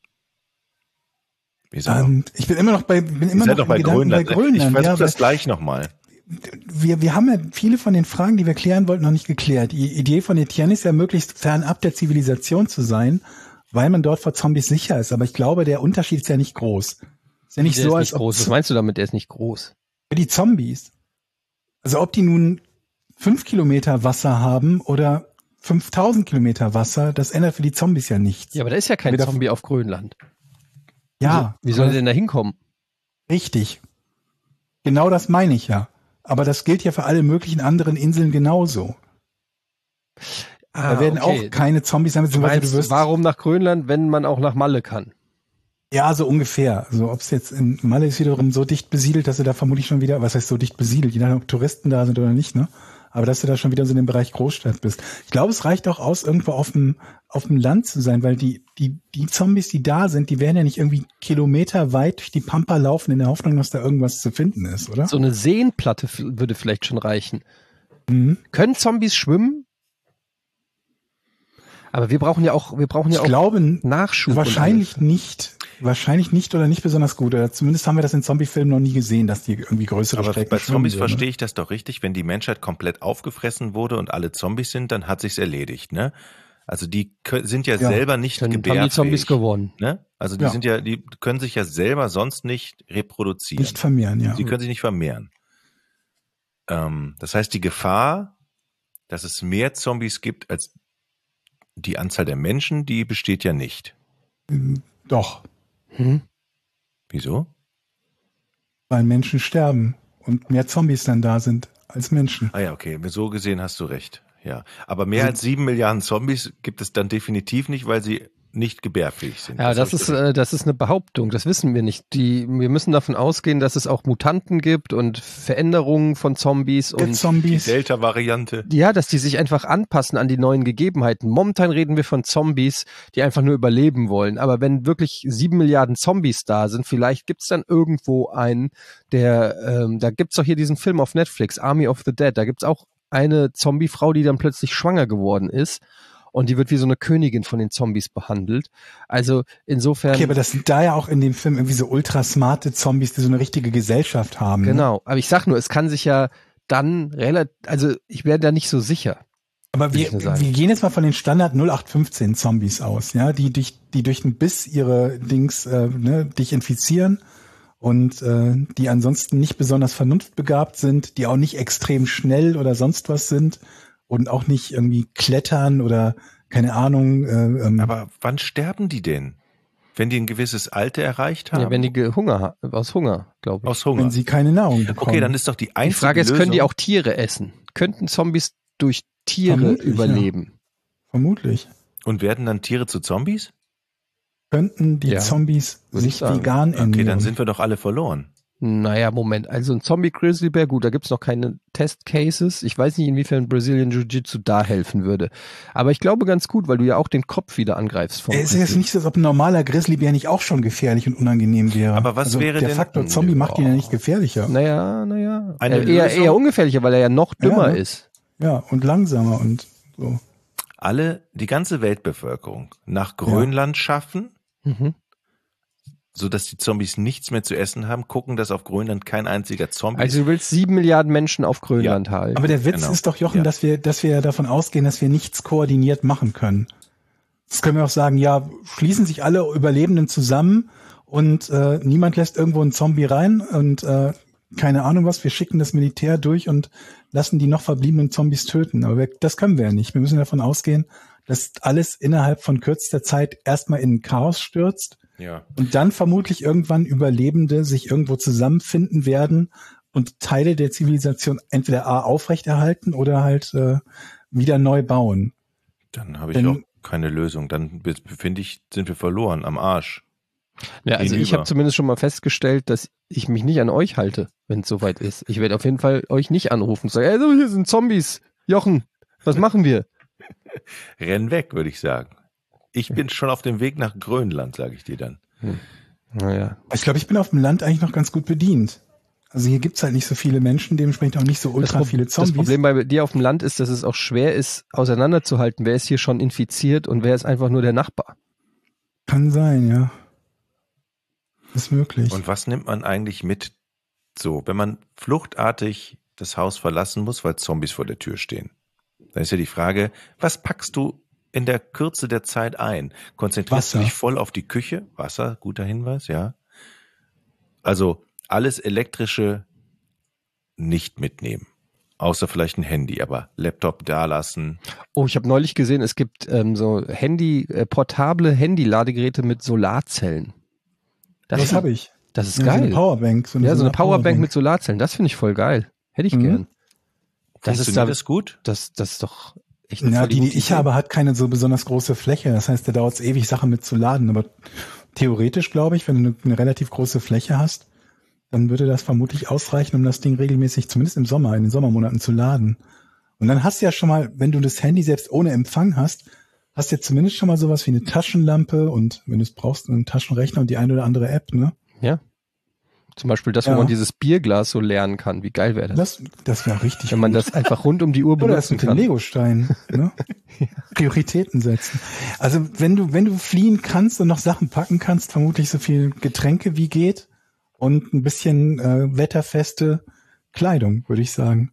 Wieso? Ähm, ich bin immer noch bei, bin immer Ihr seid noch doch bei im Gedanken Grönland. bei Grönland. Ich versuche ja, das weil gleich nochmal. wir, wir haben ja viele von den Fragen, die wir klären wollten, noch nicht geklärt. Die Idee von Etienne ist ja, möglichst fernab der Zivilisation zu sein, weil man dort vor Zombies sicher ist. Aber ich glaube, der Unterschied ist ja nicht groß. Ist ja nicht Der so, ist als nicht ob groß. Was meinst du damit, der ist nicht groß? die Zombies, also ob die nun fünf Kilometer Wasser haben oder fünftausend Kilometer Wasser, das ändert für die Zombies ja nichts. Ja, aber da ist ja kein Wieder- Zombie auf Grönland. Ja, Wie soll der denn da hinkommen? richtig. Genau das meine ich ja. Aber das gilt ja für alle möglichen anderen Inseln genauso. Da werden auch keine Zombies sein, Du beziehungsweise meinst, du wirst, warum nach Grönland, wenn man auch nach Malle kann? ja, so ungefähr. Also ob es jetzt in Malle ist wiederum so dicht besiedelt, dass du da vermutlich schon wieder, was heißt so dicht besiedelt, je nachdem, ob Touristen da sind oder nicht, ne? Aber dass du da schon wieder so in dem Bereich Großstadt bist. Ich glaube, es reicht auch aus, irgendwo auf dem, auf dem Land zu sein, weil die, die, die Zombies, die da sind, die werden ja nicht irgendwie kilometerweit durch die Pampa laufen in der Hoffnung, dass da irgendwas zu finden ist, oder? So eine Seenplatte f- würde vielleicht schon reichen. Mhm. Können Zombies schwimmen? Aber wir brauchen ja auch, wir brauchen ja Ich auch glaube, Nachschub. und wahrscheinlich alles. nicht. Wahrscheinlich nicht oder nicht besonders gut. Oder zumindest haben wir das in Zombie-Filmen noch nie gesehen, dass die irgendwie größere Aber Strecken bei schwimmen Zombies würden, ne? verstehe ich das doch richtig. Wenn die Menschheit komplett aufgefressen wurde und alle Zombies sind, dann hat sich's erledigt, ne? Also die kö- sind ja, Ja. selber nicht Dann haben die gebärfähig, Zombies gewonnen. ne? Also die Ja. sind ja, die können sich ja selber sonst nicht reproduzieren. Nicht vermehren, ja. Sie können sich nicht vermehren. Ähm, das heißt, die Gefahr, dass es mehr Zombies gibt als die Anzahl der Menschen, die besteht ja nicht. Doch, Hm? Wieso? weil Menschen sterben und mehr Zombies dann da sind als Menschen. Ah ja, okay. So gesehen hast du recht. Ja. Aber mehr Also- als sieben Milliarden Zombies gibt es dann definitiv nicht, weil sie nicht gebärfähig sind. Ja, das hab ich ist, gesagt. äh, das ist eine Behauptung, das wissen wir nicht. Die, wir müssen davon ausgehen, dass es auch Mutanten gibt und Veränderungen von Zombies Der und die Zombies. Delta-Variante. ja, dass die sich einfach anpassen an die neuen Gegebenheiten. Momentan reden wir von Zombies, die einfach nur überleben wollen. Aber wenn wirklich sieben Milliarden Zombies da sind, vielleicht gibt's dann irgendwo einen, der, ähm, da gibt's doch hier diesen Film auf Netflix, Army of the Dead. Da gibt's auch eine Zombiefrau, die dann plötzlich schwanger geworden ist. Und die wird wie so eine Königin von den Zombies behandelt. Also insofern. Okay, aber das sind da ja auch in dem Film irgendwie so ultra smarte Zombies, die so eine richtige Gesellschaft haben. Ne? Genau. Aber ich sag nur, es kann sich ja dann relativ, also ich wäre da nicht so sicher. Aber Will wir, ich nur sagen. wir gehen jetzt mal von den Standard null acht fünfzehn Zombies aus, ja, die durch, die durch einen Biss ihre Dings, äh, ne, dich infizieren und äh, die ansonsten nicht besonders vernunftbegabt sind, die auch nicht extrem schnell oder sonst was sind und auch nicht irgendwie klettern oder keine Ahnung. Äh, ähm, Aber wann sterben die denn? Wenn die ein gewisses Alter erreicht haben? Ja, wenn die ge- Hunger haben, aus Hunger, glaube ich. aus Hunger. wenn sie keine Nahrung bekommen. Okay, dann ist doch die einzige Die Frage ist, Lösung, können die auch Tiere essen? Könnten Zombies durch Tiere Vermutlich, überleben? Vermutlich. und werden dann Tiere zu Zombies? Könnten die Ja, Zombies würde ich sich sagen. vegan ernähren. Okay, dann sind wir doch alle verloren. Naja, Moment. Also ein Zombie-Grizzlybär, gut, da gibt's noch keine Test-Cases. Ich weiß nicht, inwiefern Brazilian Jiu-Jitsu da helfen würde. Aber ich glaube ganz gut, weil du ja auch den Kopf wieder angreifst. Vom Es ist jetzt Grizzly. nicht so, als ob ein normaler Grizzlybär nicht auch schon gefährlich und unangenehm wäre. Aber was also wäre der denn- Faktor Zombie macht ihn ja nicht gefährlicher. Naja, naja. Eine Äh, eher, Lösung? eher ungefährlicher, weil er ja noch dümmer Ja, ne? ist. Ja, und langsamer und so. Alle, die ganze Weltbevölkerung nach Grönland schaffen, Mhm. so dass die Zombies nichts mehr zu essen haben, gucken, dass auf Grönland kein einziger Zombie Also du willst sieben Milliarden Menschen auf Grönland halten. Aber der Witz Genau. ist doch, Jochen, Ja. dass wir, dass wir davon ausgehen, dass wir nichts koordiniert machen können. Das können wir auch sagen, ja, schließen sich alle Überlebenden zusammen und äh, niemand lässt irgendwo einen Zombie rein und äh, keine Ahnung was, wir schicken das Militär durch und lassen die noch verbliebenen Zombies töten. Aber wir, das können wir ja nicht. Wir müssen davon ausgehen, dass alles innerhalb von kürzester Zeit erstmal in ein Chaos stürzt Ja. und dann vermutlich irgendwann Überlebende sich irgendwo zusammenfinden werden und Teile der Zivilisation entweder A aufrechterhalten oder halt äh, wieder neu bauen. Dann habe ich Denn- auch keine Lösung. Dann be- finde ich, sind wir verloren, am Arsch. Ja, also ich Gegenüber. habe zumindest schon mal festgestellt, dass ich mich nicht an euch halte, wenn es soweit ist. Ich werde auf jeden Fall euch nicht anrufen und sagen, hey, so, hier sind Zombies. Jochen, was machen wir? Renn weg, würde ich sagen. Ich bin schon auf dem Weg nach Grönland, sage ich dir dann. Naja. Ich glaube, ich bin auf dem Land eigentlich noch ganz gut bedient. Also hier gibt's halt nicht so viele Menschen, dementsprechend auch nicht so Das, ultra Pro- viele das Zombies. Problem bei dir auf dem Land ist, dass es auch schwer ist, auseinanderzuhalten, wer ist hier schon infiziert und wer ist einfach nur der Nachbar. Kann sein, ja. Ist möglich. Und was nimmt man eigentlich mit, so, wenn man fluchtartig das Haus verlassen muss, weil Zombies vor der Tür stehen? Dann ist ja die Frage, was packst du in der Kürze der Zeit ein? Konzentrierst Wasser. du dich voll auf die Küche? Wasser, guter Hinweis, ja. Also alles Elektrische nicht mitnehmen. Außer vielleicht ein Handy, aber Laptop da lassen. Oh, ich habe neulich gesehen, es gibt ähm, so Handy, äh, portable Handy-Ladegeräte mit Solarzellen. das habe ich. Das ist Ja, so geil. eine Powerbank. So ja, so eine Powerbank mit Solarzellen, das finde ich voll geil. Hätte ich Mhm. gern. Das ist Funktioniert da, das gut? das, das ist doch echt eine Ja, voll die, die gute ich Idee. habe, hat keine so besonders große Fläche. Das heißt, da dauert es ewig, Sachen mit zu laden. Aber theoretisch glaube ich, wenn du eine, eine relativ große Fläche hast, dann würde das vermutlich ausreichen, um das Ding regelmäßig, zumindest im Sommer, in den Sommermonaten zu laden. Und dann hast du ja schon mal, wenn du das Handy selbst ohne Empfang hast, hast du ja zumindest schon mal sowas wie eine Taschenlampe und wenn du es brauchst, einen Taschenrechner und die eine oder andere App, ne? Ja. Zum Beispiel das, wo Ja. man dieses Bierglas so lernen kann. Wie geil wäre das? Das, das wäre richtig Wenn man gut. das einfach rund um die Uhr Oder das benutzen mit dem kann. Legostein, ne? Prioritäten setzen. Also wenn du, wenn du fliehen kannst und noch Sachen packen kannst, vermutlich so viel Getränke wie geht und ein bisschen äh, wetterfeste Kleidung, würde ich sagen.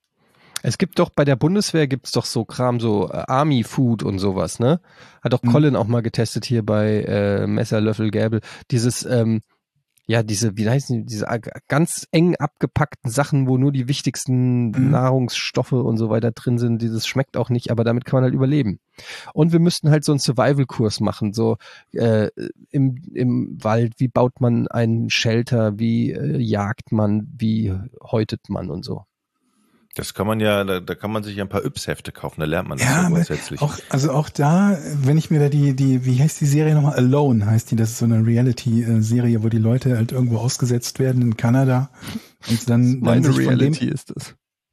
Es gibt doch bei der Bundeswehr gibt's doch so Kram, so äh, Army Food und sowas, ne? Hat doch Mhm. Colin auch mal getestet hier bei äh, Messer, Löffel, Gäbel. Dieses, ähm, ja, diese, wie heißen die, diese ag- ganz eng abgepackten Sachen, wo nur die wichtigsten Mhm. Nahrungsstoffe und so weiter drin sind. Dieses schmeckt auch nicht, aber damit kann man halt überleben. Und wir müssten halt so einen Survival-Kurs machen, so äh, im, im Wald, wie baut man einen Shelter, wie äh, jagt man, wie häutet man und so. Das kann man ja, da, da kann man sich ja ein paar Yps-Hefte kaufen, da lernt man das Ja, so aber grundsätzlich. auch, also auch da, wenn ich mir da die, die, wie heißt die Serie nochmal? Alone heißt die, das ist so eine Reality-Serie, wo die Leute halt irgendwo ausgesetzt werden in Kanada und dann, dann sich von dem, ist das.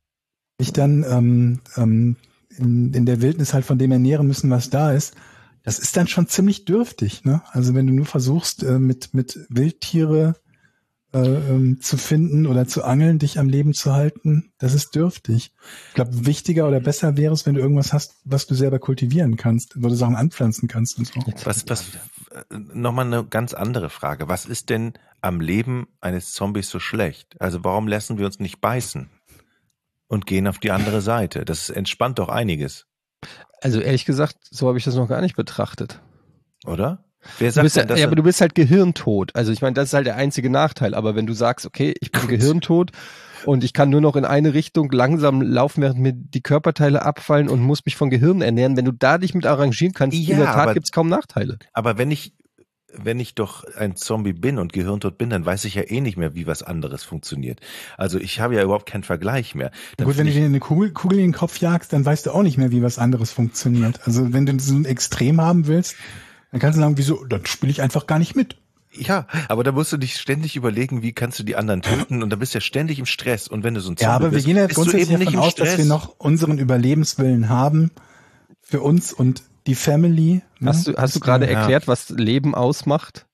sich dann ähm, ähm, in, in der Wildnis halt von dem ernähren müssen, was da ist. Das ist dann schon ziemlich dürftig, ne? Also wenn du nur versuchst, äh, mit, mit Wildtiere äh, ähm, zu finden oder zu angeln, dich am Leben zu halten, das ist dürftig. Ich glaube, wichtiger oder besser wäre es, wenn du irgendwas hast, was du selber kultivieren kannst, wo du Sachen anpflanzen kannst und so. Was, was, nochmal eine ganz andere Frage. Was ist denn am Leben eines Zombies so schlecht? Also warum lassen wir uns nicht beißen und gehen auf die andere Seite? Das entspannt doch einiges, Also ehrlich gesagt, so habe ich das noch gar nicht betrachtet. oder? Wer Du sagt bist denn, ja, dass ja, aber du bist halt gehirntot. Also ich meine, das ist halt der einzige Nachteil. Aber wenn du sagst, okay, ich bin gehirntot und ich kann nur noch in eine Richtung langsam laufen, während mir die Körperteile abfallen und muss mich von Gehirn ernähren, wenn du da dich mit arrangieren kannst, Ja, in der Tat aber- gibt's kaum Nachteile. aber wenn ich, wenn ich doch ein Zombie bin und gehirntot bin, dann weiß ich ja eh nicht mehr, wie was anderes funktioniert. Also ich habe ja überhaupt keinen Vergleich mehr. Dann Gut, wenn find du ich, dir eine Kugel, Kugel in den Kopf jagst, dann weißt du auch nicht mehr, wie was anderes funktioniert. Also wenn du so ein Extrem haben willst, dann kannst du sagen, wieso, dann spiele ich einfach gar nicht mit. ja, aber da musst du dich ständig überlegen, wie kannst du die anderen töten und dann bist du ja ständig im Stress. Und wenn du so ein Zombie Ja, aber wir bist, gehen ja bist du grundsätzlich eben nicht davon im aus, dass Stress. wir noch unseren Überlebenswillen haben für uns und die Family. Ne? Hast du, hast du gerade ja. erklärt, was Leben ausmacht?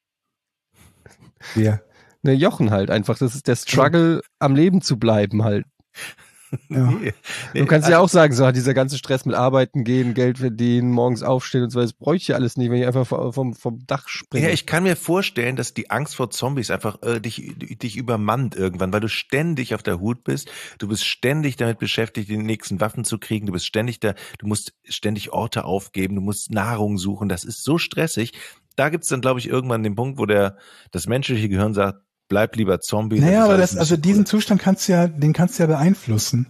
Ja. Ne, Jochen halt einfach. Das ist der Struggle, am Leben zu bleiben halt. Ja. Nee, Du kannst ja auch sagen, so dieser ganze Stress mit Arbeiten gehen, Geld verdienen, morgens aufstehen und so, das bräuchte ich ja alles nicht, wenn ich einfach vom, vom, vom Dach springe. Ja, ich kann mir vorstellen, dass die Angst vor Zombies einfach äh, dich, dich übermannt irgendwann, weil du ständig auf der Hut bist. Du bist ständig damit beschäftigt, die nächsten Waffen zu kriegen. Du bist ständig da, du musst ständig Orte aufgeben, du musst Nahrung suchen. Das ist so stressig. Da gibt's dann, glaube ich, irgendwann den Punkt, wo der das menschliche Gehirn sagt, bleib lieber Zombie. Naja, ist aber alles das, ein also bisschen diesen cooler. Zustand kannst du ja, den kannst du ja beeinflussen.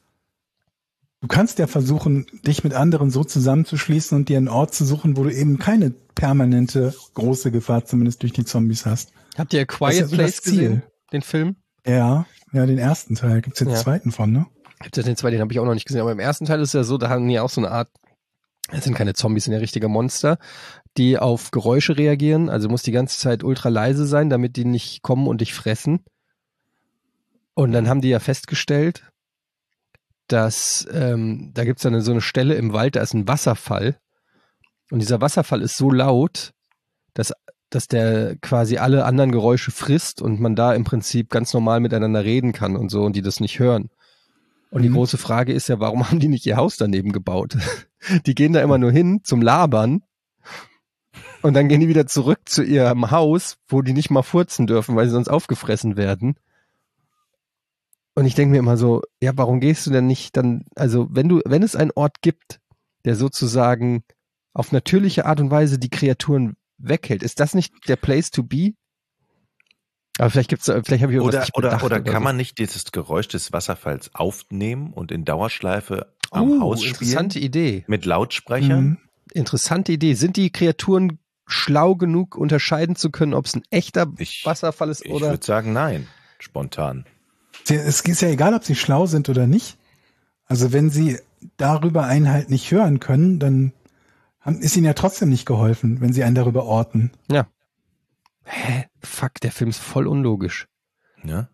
Du kannst ja versuchen, dich mit anderen so zusammenzuschließen und dir einen Ort zu suchen, wo du eben keine permanente große Gefahr zumindest durch die Zombies hast. Habt ihr Das ist Quiet ja so das Place gesehen? Ziel. Den Film? Ja, Ja, den ersten Teil. Gibt's jetzt Ja. den zweiten von, ne? Gibt's ja den zweiten, den habe ich auch noch nicht gesehen. Aber im ersten Teil ist es ja so, da haben die auch so eine Art, das sind keine Zombies, sind ja richtige Monster, die auf Geräusche reagieren. Also muss die ganze Zeit ultra leise sein, damit die nicht kommen und dich fressen. Und dann haben die ja festgestellt, dass ähm, da gibt's dann so eine Stelle im Wald, da ist ein Wasserfall. Und dieser Wasserfall ist so laut, dass, dass der quasi alle anderen Geräusche frisst und man da im Prinzip ganz normal miteinander reden kann und so und die das nicht hören. Und die Mhm. große Frage ist ja, warum haben die nicht ihr Haus daneben gebaut? Die gehen da immer nur hin zum Labern und dann gehen die wieder zurück zu ihrem Haus, wo die nicht mal furzen dürfen, weil sie sonst aufgefressen werden. Und ich denke mir immer so, ja, warum gehst du denn nicht dann, also wenn du, wenn es einen Ort gibt, der sozusagen auf natürliche Art und Weise die Kreaturen weghält, ist das nicht der Place to be? Aber vielleicht gibt's, vielleicht habe ich irgendwas Oder, nicht oder, bedacht oder kann so. man nicht dieses Geräusch des Wasserfalls aufnehmen und in Dauerschleife am Oh, Haus spielen? interessante Idee. Mit Lautsprechern? Mhm. Interessante Idee. Sind die Kreaturen schlau genug, unterscheiden zu können, ob es ein echter Ich- Wasserfall ist Ich oder? würde sagen, nein. Spontan. Sie- Es ist ja egal, ob sie schlau sind oder nicht. Also wenn sie darüber einen halt nicht hören können, dann haben, ist ihnen ja trotzdem nicht geholfen, wenn sie einen darüber orten. Ja. Hä? Fuck, der Film ist voll unlogisch. Ne?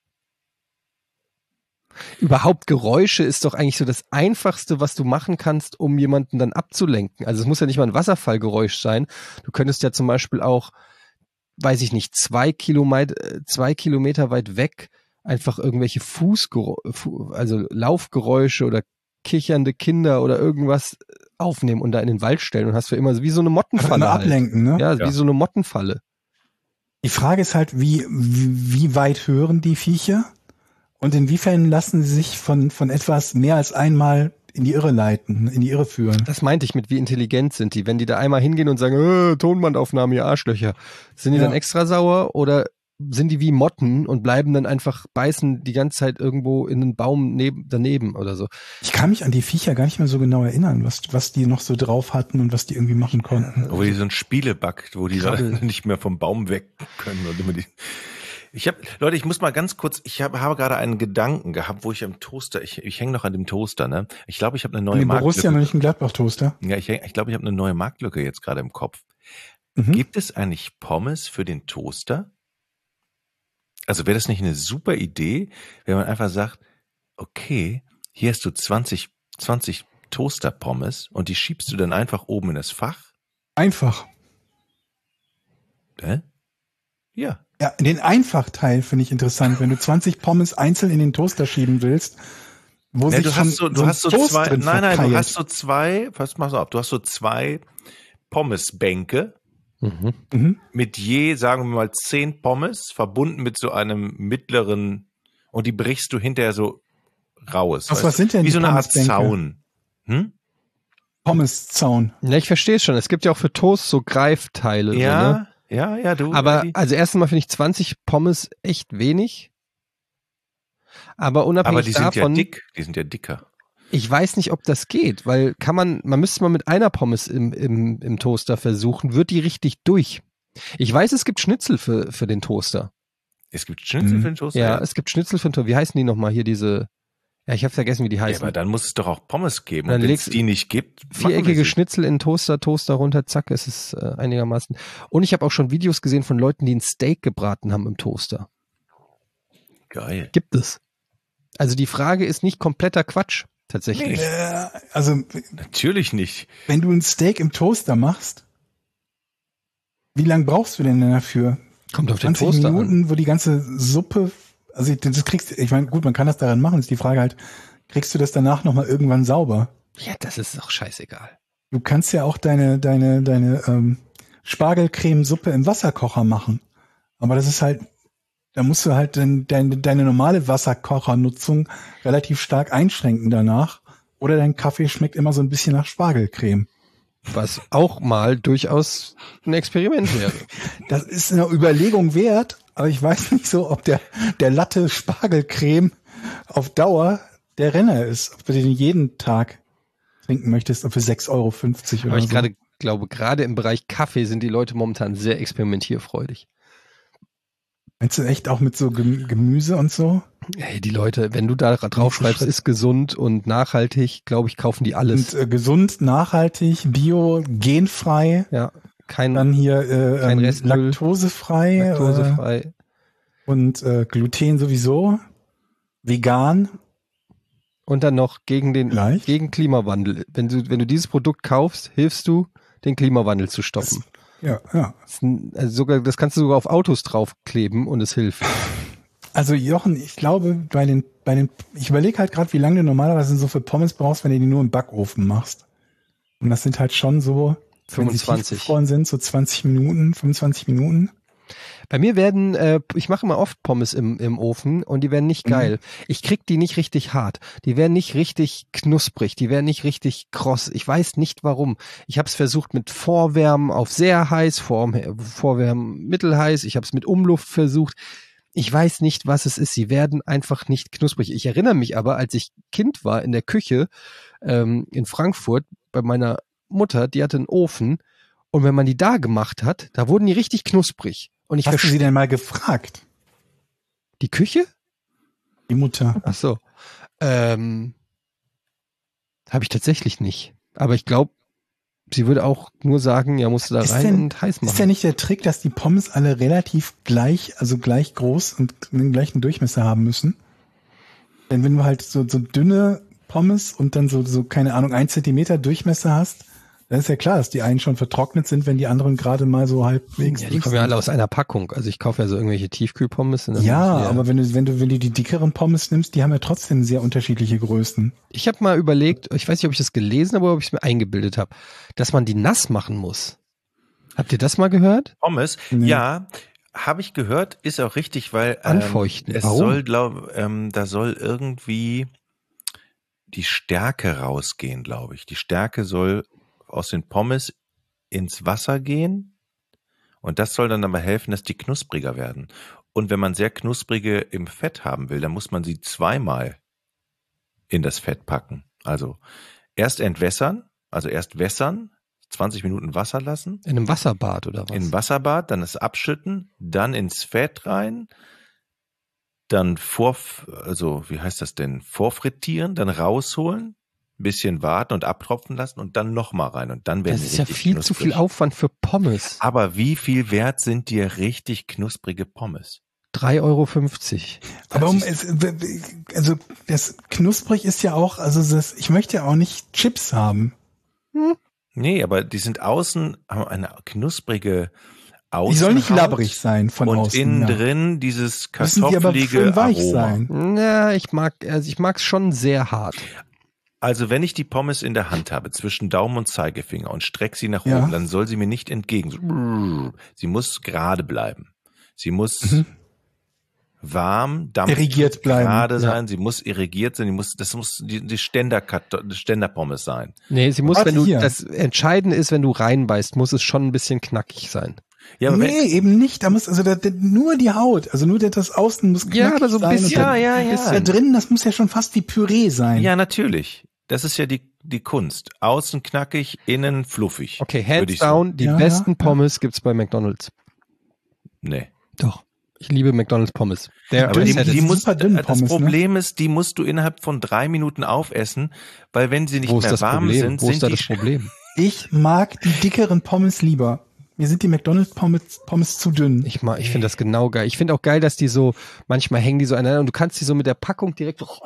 Überhaupt Geräusche ist doch eigentlich so das Einfachste, was du machen kannst, um jemanden dann abzulenken. Also es muss ja nicht mal ein Wasserfallgeräusch sein. Du könntest ja zum Beispiel auch, weiß ich nicht, zwei Kilometer, zwei Kilometer weit weg einfach irgendwelche Fußgeräusche, also Laufgeräusche oder kichernde Kinder oder irgendwas aufnehmen und da in den Wald stellen und hast für immer wie so eine Einfach Mottenfalle. immer Halt. ablenken, ne? Ja, Ja. wie so eine Mottenfalle. Die Frage ist halt, wie, wie, wie weit hören die Viecher? Und inwiefern lassen sie sich von, von etwas mehr als einmal in die Irre leiten, in die Irre führen? Das meinte ich mit, wie intelligent sind die. Wenn die da einmal hingehen und sagen, äh, Tonbandaufnahme, ihr Arschlöcher, sind die Ja. dann extra sauer oder sind die wie Motten und bleiben dann einfach beißen die ganze Zeit irgendwo in einen Baum neben, daneben oder so? Ich kann mich an die Viecher gar nicht mehr so genau erinnern, was, was die noch so drauf hatten und was die irgendwie machen konnten. Wo die so ein Spielebug, wo die Krabbel. Leute nicht mehr vom Baum weg können. Und immer die ich habe, Leute, ich muss mal ganz kurz, ich hab, habe gerade einen Gedanken gehabt, wo ich am Toaster, ich, ich hänge noch an dem Toaster, ne? Ich glaube, ich habe eine neue Den Borussia Marktlücke. Mönchengladbach-Toaster. Ja, ich, häng- ich glaube, ich habe eine neue Marktlücke jetzt gerade im Kopf. Mhm. Gibt es eigentlich Pommes für den Toaster? Also wäre das nicht eine super Idee, wenn man einfach sagt, okay, hier hast du zwanzig, zwanzig Toaster-Pommes und die schiebst du dann einfach oben in das Fach? Einfach. Hä? Ja. Ja, den Einfachteil finde ich interessant, wenn du zwanzig Pommes einzeln in den Toaster schieben willst, wo Ja, sich du schon hast so, du ein hast so Toast zwei, drin nein, nein, du verkeilt. hast so zwei, was machst du ab? Du hast so zwei Pommesbänke Mhm. Mhm. mit je, sagen wir mal, zehn Pommes, verbunden mit so einem mittleren, und die brichst du hinterher so raus. Was- weißt was du? sind denn Wie die so eine Art Pommesbänke? Zaun. Hm? Pommeszaun. Ja, ich verstehe es schon. Es gibt ja auch für Toast so Greifteile. So, ne? Ja, ja, ja, du. Aber Eddie. also erstens mal finde ich zwanzig Pommes echt wenig. Aber unabhängig Aber die sind ja davon, dick, die sind ja dicker. ich weiß nicht, ob das geht, weil kann man, man müsste mal mit einer Pommes im, im, im Toaster versuchen, wird die richtig durch. Ich weiß, es gibt Schnitzel für, für den Toaster. Es gibt Schnitzel Mhm. für den Toaster. Ja, es gibt Schnitzel für den Toaster. Wie heißen die nochmal hier, diese, ja, ich habe vergessen, wie die ja, heißen. aber dann muss es doch auch Pommes geben. Dann Und wenn es legst- die nicht gibt, machen wir Viereckige sie. Schnitzel in den Toaster, Toaster runter, zack, es ist äh, einigermaßen. Und ich habe auch schon Videos gesehen von Leuten, die ein Steak gebraten haben im Toaster. Geil. Gibt es. Also die Frage ist nicht kompletter Quatsch, tatsächlich. Äh, also, Natürlich nicht. wenn du ein Steak im Toaster machst, wie lange brauchst du denn dafür? Kommt auf den zwanzig Toaster Minuten, wo die ganze Suppe, also das kriegst, ich meine, gut, man kann das daran machen, ist die Frage halt, kriegst du das danach nochmal irgendwann sauber? an. Ja, das ist doch scheißegal. Du kannst ja auch deine, deine, deine ähm, Spargelcremesuppe im Wasserkocher machen. Aber das ist halt, da musst du halt dein, deine, deine normale Wasserkochernutzung relativ stark einschränken danach. Oder dein Kaffee schmeckt immer so ein bisschen nach Spargelcreme. Was auch mal durchaus ein Experiment wäre. Das ist eine Überlegung wert, aber ich weiß nicht so, ob der, der Latte Spargelcreme auf Dauer der Renner ist. Ob du den jeden Tag trinken möchtest, ob für sechs Euro fünfzig oder Aber ich so. gerade glaube, gerade im Bereich Kaffee sind die Leute momentan sehr experimentierfreudig. Meinst du echt auch mit so Gem- Gemüse und so? Hey, die Leute, wenn du da draufschreibst, ist gesund und nachhaltig, glaube ich, kaufen die alles. Und äh, gesund, nachhaltig, bio, genfrei. Ja, kein, Dann hier äh, kein ähm, Restmüll. laktosefrei, laktosefrei. Äh, und äh, Gluten sowieso. Vegan. Und dann noch gegen den Vielleicht. gegen Klimawandel. Wenn du wenn du dieses Produkt kaufst, hilfst du, den Klimawandel zu stoppen. Ja, ja. Das, ist ein, also sogar, das kannst du sogar auf Autos draufkleben und es hilft. Also Jochen, ich glaube, bei den, bei den, ich überlege halt gerade, wie lange du normalerweise so für Pommes brauchst, wenn du die nur im Backofen machst. Und das sind halt schon so, fünfundzwanzig. wenn sie tiefgefroren sind, so zwanzig Minuten, fünfundzwanzig Minuten. Bei mir werden, äh, ich mache immer oft Pommes im, im Ofen und die werden nicht geil. Mhm. Ich krieg die nicht richtig hart. Die werden nicht richtig knusprig. Die werden nicht richtig kross. Ich weiß nicht warum. Ich habe es versucht mit Vorwärmen auf sehr heiß, Vor, Vorwärmen mittelheiß. Ich habe es mit Umluft versucht. Ich weiß nicht, was es ist. Sie werden einfach nicht knusprig. Ich erinnere mich aber, als ich Kind war in der Küche ähm, in Frankfurt bei meiner Mutter, die hatte einen Ofen und wenn man die da gemacht hat, da wurden die richtig knusprig. Und ich Hast du sie denn mal gefragt? Die Küche? Die Mutter. Ach so. Ähm, habe ich tatsächlich nicht. Aber ich glaube, sie würde auch nur sagen, ja, musst du da ist rein denn, und heiß machen. Ist ja nicht der Trick, dass die Pommes alle relativ gleich, also gleich groß und den gleichen Durchmesser haben müssen? Denn wenn du halt so, so dünne Pommes und dann so, so, keine Ahnung, ein Zentimeter Durchmesser hast, dann ist ja klar, dass die einen schon vertrocknet sind, wenn die anderen gerade mal so halbwegs. Ja, die kommen ja alle aus einer Packung. Also ich kaufe ja so irgendwelche Tiefkühlpommes. Ja, ja, aber wenn du, wenn du, wenn du die dickeren Pommes nimmst, die haben ja trotzdem sehr unterschiedliche Größen. Ich habe mal überlegt, ich weiß nicht, ob ich das gelesen habe oder ob ich es mir eingebildet habe, dass man die nass machen muss. Habt ihr das mal gehört? Pommes? Nee. Ja, habe ich gehört, ist auch richtig, weil ähm, Anfeuchten. es Warum? soll, glaub, ähm, da soll irgendwie die Stärke rausgehen, glaube ich. Die Stärke soll aus den Pommes ins Wasser gehen und das soll dann aber helfen, dass die knuspriger werden. Und wenn man sehr knusprige im Fett haben will, dann muss man sie zweimal in das Fett packen. Also erst entwässern, also erst wässern, zwanzig Minuten Wasser lassen. In einem Wasserbad oder was? In ein Wasserbad, dann es abschütten, dann ins Fett rein, dann vor, also wie heißt das denn, vorfrittieren, dann rausholen, ein bisschen warten und abtropfen lassen und dann nochmal rein und dann werden Das die ist ja richtig viel knusprig. zu viel Aufwand für Pommes. Aber wie viel wert sind dir richtig knusprige Pommes? drei Euro fünfzig. Aber um es, also das knusprig ist ja auch, also das, ich möchte ja auch nicht Chips haben. Nee, aber die sind außen, haben eine knusprige Außenhaut. Die soll nicht labbrig sein von und außen. innen ja. drin dieses Müssen die aber kartoffelige schön weich Aroma. sein. Ja, ich mag, also ich mag's schon sehr hart. Also wenn ich die Pommes in der Hand habe, zwischen Daumen und Zeigefinger und strecke sie nach Ja. oben, dann soll sie mir nicht entgegen. So, sie muss gerade bleiben. Sie muss Mhm. warm, dampf, Irrigiert bleiben. gerade Ja. sein. Sie muss irrigiert sein. Die muss, das muss die, die Ständer, Ständerpommes sein. Nee, sie muss, Warte, wenn du, hier. das Entscheidende ist, wenn du reinbeißt, muss es schon ein bisschen knackig sein. Ja, aber Nee, wenn, eben nicht. Da muss also da, da, nur die Haut, also nur das Außen muss knackig Ja, aber so ein sein. bisschen- und dann- ja, ja, das ja. da drin, das muss ja schon fast wie Püree sein. ja, natürlich. Das ist ja die, die Kunst. Außen knackig, innen fluffig. Okay, Würde hands ich so- down, die Ja, besten ja, ja. Pommes gibt's bei McDonald's. Nee. Doch. Ich liebe McDonald's Pommes. Der Aber die, Dünn, die sind muss, super dünn das Pommes, ne? Problem ist, die musst du innerhalb von drei Minuten aufessen, weil wenn sie nicht Wo ist mehr das warm Problem? sind, Wo ist sind da die das Problem? Ich mag die dickeren Pommes lieber. Mir sind die McDonald's Pommes, Pommes zu dünn. Ich mag, ich finde das genau geil. Ich finde auch geil, dass die so, manchmal hängen die so aneinander und du kannst die so mit der Packung direkt so,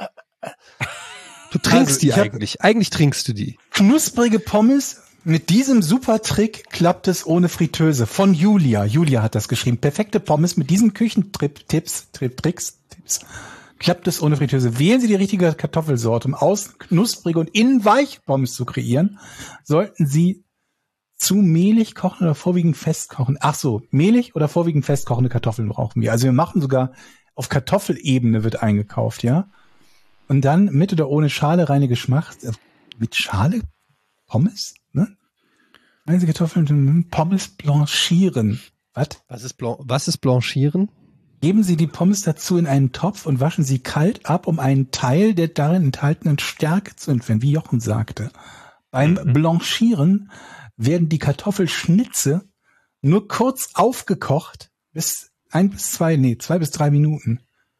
du trinkst Also, die ich hab- eigentlich. Eigentlich trinkst du die. Knusprige Pommes. Mit diesem super Trick klappt es ohne Fritteuse. Von Julia. Julia hat das geschrieben. Perfekte Pommes mit diesen Küchentipps, Tricks, Tipps. Klappt es ohne Fritteuse. Wählen Sie die richtige Kartoffelsorte, um außen knusprige und innen weiche Pommes zu kreieren. Sollten Sie zu mehlig kochen oder vorwiegend fest kochen? Ach so, mehlig oder vorwiegend fest kochende Kartoffeln brauchen wir. Also wir machen sogar auf Kartoffelebene wird eingekauft, ja. Und dann mit oder ohne Schale reine Geschmack. Mit Schale? Pommes? Ne? Wenn Sie Kartoffeln, Pommes blanchieren. Was? Was ist, Blan was ist Blanchieren? Geben Sie die Pommes dazu in einen Topf und waschen sie kalt ab, um einen Teil der darin enthaltenen Stärke zu entfernen, wie Jochen sagte. Beim Mhm. Blanchieren werden die Kartoffelschnitze nur kurz aufgekocht, bis ein bis zwei, nee, zwei bis drei Minuten.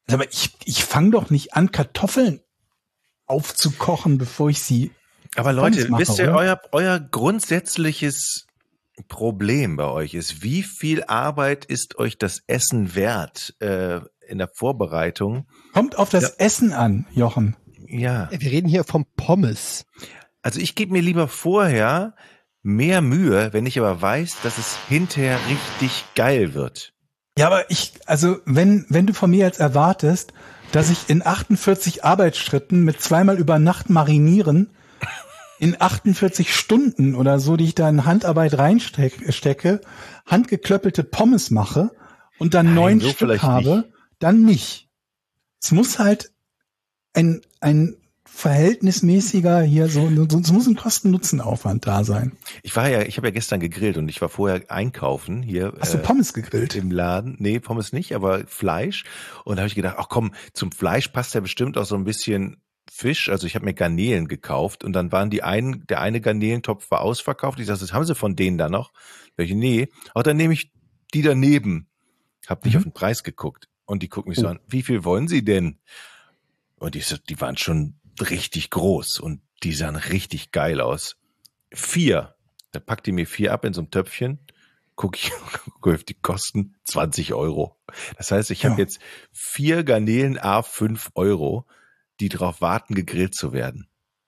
Aber ich, ich fange doch nicht an, Kartoffeln aufzukochen, bevor ich sie Aber Leute, Pommes mache, wisst ihr, oder? euer, euer grundsätzliches Problem bei euch ist, wie viel Arbeit ist euch das Essen wert äh, in der Vorbereitung? Kommt auf das Ja. Essen an, Jochen. Ja, Wir reden hier vom Pommes. also ich gebe mir lieber vorher mehr Mühe, wenn ich aber weiß, dass es hinterher richtig geil wird. Ja, aber ich, also wenn, wenn du von mir jetzt erwartest, dass ich in achtundvierzig Arbeitsschritten mit zweimal über Nacht marinieren, in achtundvierzig Stunden oder so, die ich da in Handarbeit reinstecke, handgeklöppelte Pommes mache und dann Nein, neun so Stück vielleicht habe, nicht. dann nicht. Es muss halt ein, ein verhältnismäßiger hier so, so es muss ein Kosten-Nutzen-Aufwand da sein. Ich war ja, ich habe ja gestern gegrillt und ich war vorher einkaufen hier. Hast du äh, Pommes gegrillt? im Laden. Nee, Pommes nicht, aber Fleisch. Und da habe ich gedacht, ach komm, zum Fleisch passt ja bestimmt auch so ein bisschen Fisch. Also ich habe mir Garnelen gekauft und dann waren die einen, der eine Garnelentopf war ausverkauft. Ich sag, das haben sie von denen da noch? Da ich, nee, auch dann nehme ich die daneben. Hab nicht Mhm. auf den Preis geguckt. Und die gucken mich so an, wie viel wollen sie denn? Und die, so- die waren schon richtig groß und die sahen richtig geil aus. Vier. Da packt die mir vier ab in so einem Töpfchen. Guck ich, guck auf die Kosten zwanzig Euro. Das heißt, ich habe Ja. jetzt vier Garnelen A fünf Euro, die darauf warten, gegrillt zu werden.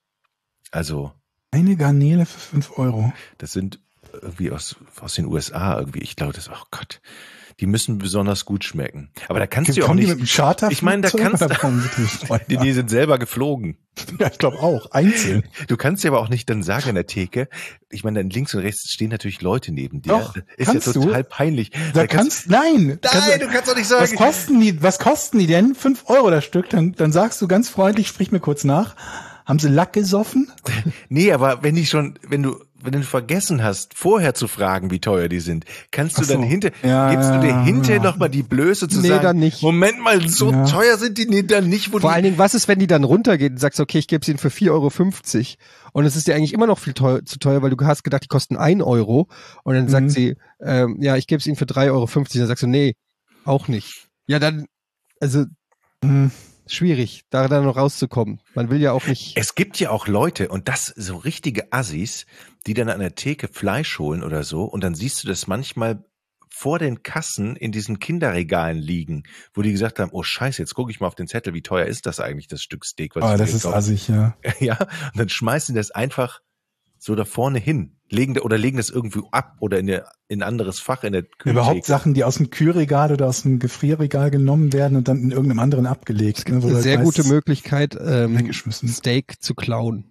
Also, Eine Garnele für fünf Euro. das sind irgendwie aus, aus den U S A irgendwie. Ich glaube, das, oh Gott, die müssen besonders gut schmecken. Aber da kannst du ja auch Kommen die nicht, mit dem Charter? ich meine, da kannst du. die, die sind selber geflogen. Ja, ich glaube auch. Einzeln. Du kannst ja aber auch nicht dann sagen an der Theke, ich meine, dann links und rechts stehen natürlich Leute neben dir. Doch, Das ist kannst ja du. total peinlich. Da kannst, nein. Nein, du kannst doch nicht sagen. Was kosten die, was kosten die denn? Fünf Euro das Stück. Dann, dann sagst du ganz freundlich, sprich mir kurz nach. Haben sie Lack gesoffen? Nee, aber wenn die schon, wenn du, wenn du vergessen hast, vorher zu fragen, wie teuer die sind, kannst du Ach so. dann hinter, Ja, gibst du dir ja, hinterher ja. noch mal die Blöße zu Nee, sagen, dann nicht. Moment mal, so Ja. teuer sind die nee, dann nicht, wo Vor die, allen Dingen, was ist, wenn die dann runtergeht und sagst, okay, ich gebe sie ihnen für vier Euro fünfzig und es ist dir eigentlich immer noch viel teuer, zu teuer, weil du hast gedacht, die kosten ein Euro und dann sagt Mhm. sie, ähm, ja, ich gebe es ihnen für drei Euro fünfzig, dann sagst du, nee, auch nicht. Ja, dann, also Hm. schwierig, da dann noch rauszukommen. Man will ja auch nicht. Es gibt ja auch Leute, und das so richtige Assis, die dann an der Theke Fleisch holen oder so, und dann siehst du das manchmal vor den Kassen in diesen Kinderregalen liegen, wo die gesagt haben, oh Scheiße, jetzt gucke ich mal auf den Zettel, wie teuer ist das eigentlich, das Stück Steak, was Ah, ich das mir ist gekauft assig, ja. Ja, und dann schmeißen die das einfach so da vorne hin, legen oder legen das irgendwie ab oder in, der, in ein anderes Fach in der Kühltheke. Überhaupt Sachen, die aus dem Kühlregal oder aus dem Gefrierregal genommen werden und dann in irgendeinem anderen abgelegt. Ne, wo du Eine sehr weißt, gute Möglichkeit, ähm, weggeschmissen. Steak zu klauen.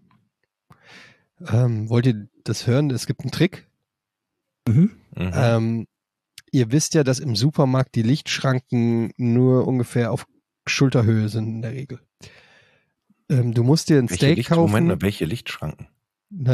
Ähm, wollt ihr das hören? Es gibt einen Trick. Mhm. Mhm. Ähm, ihr wisst ja, dass im Supermarkt die Lichtschranken nur ungefähr auf Schulterhöhe sind in der Regel. Ähm, du musst dir ein welche Steak Licht, kaufen. Moment mal, welche Lichtschranken? Na,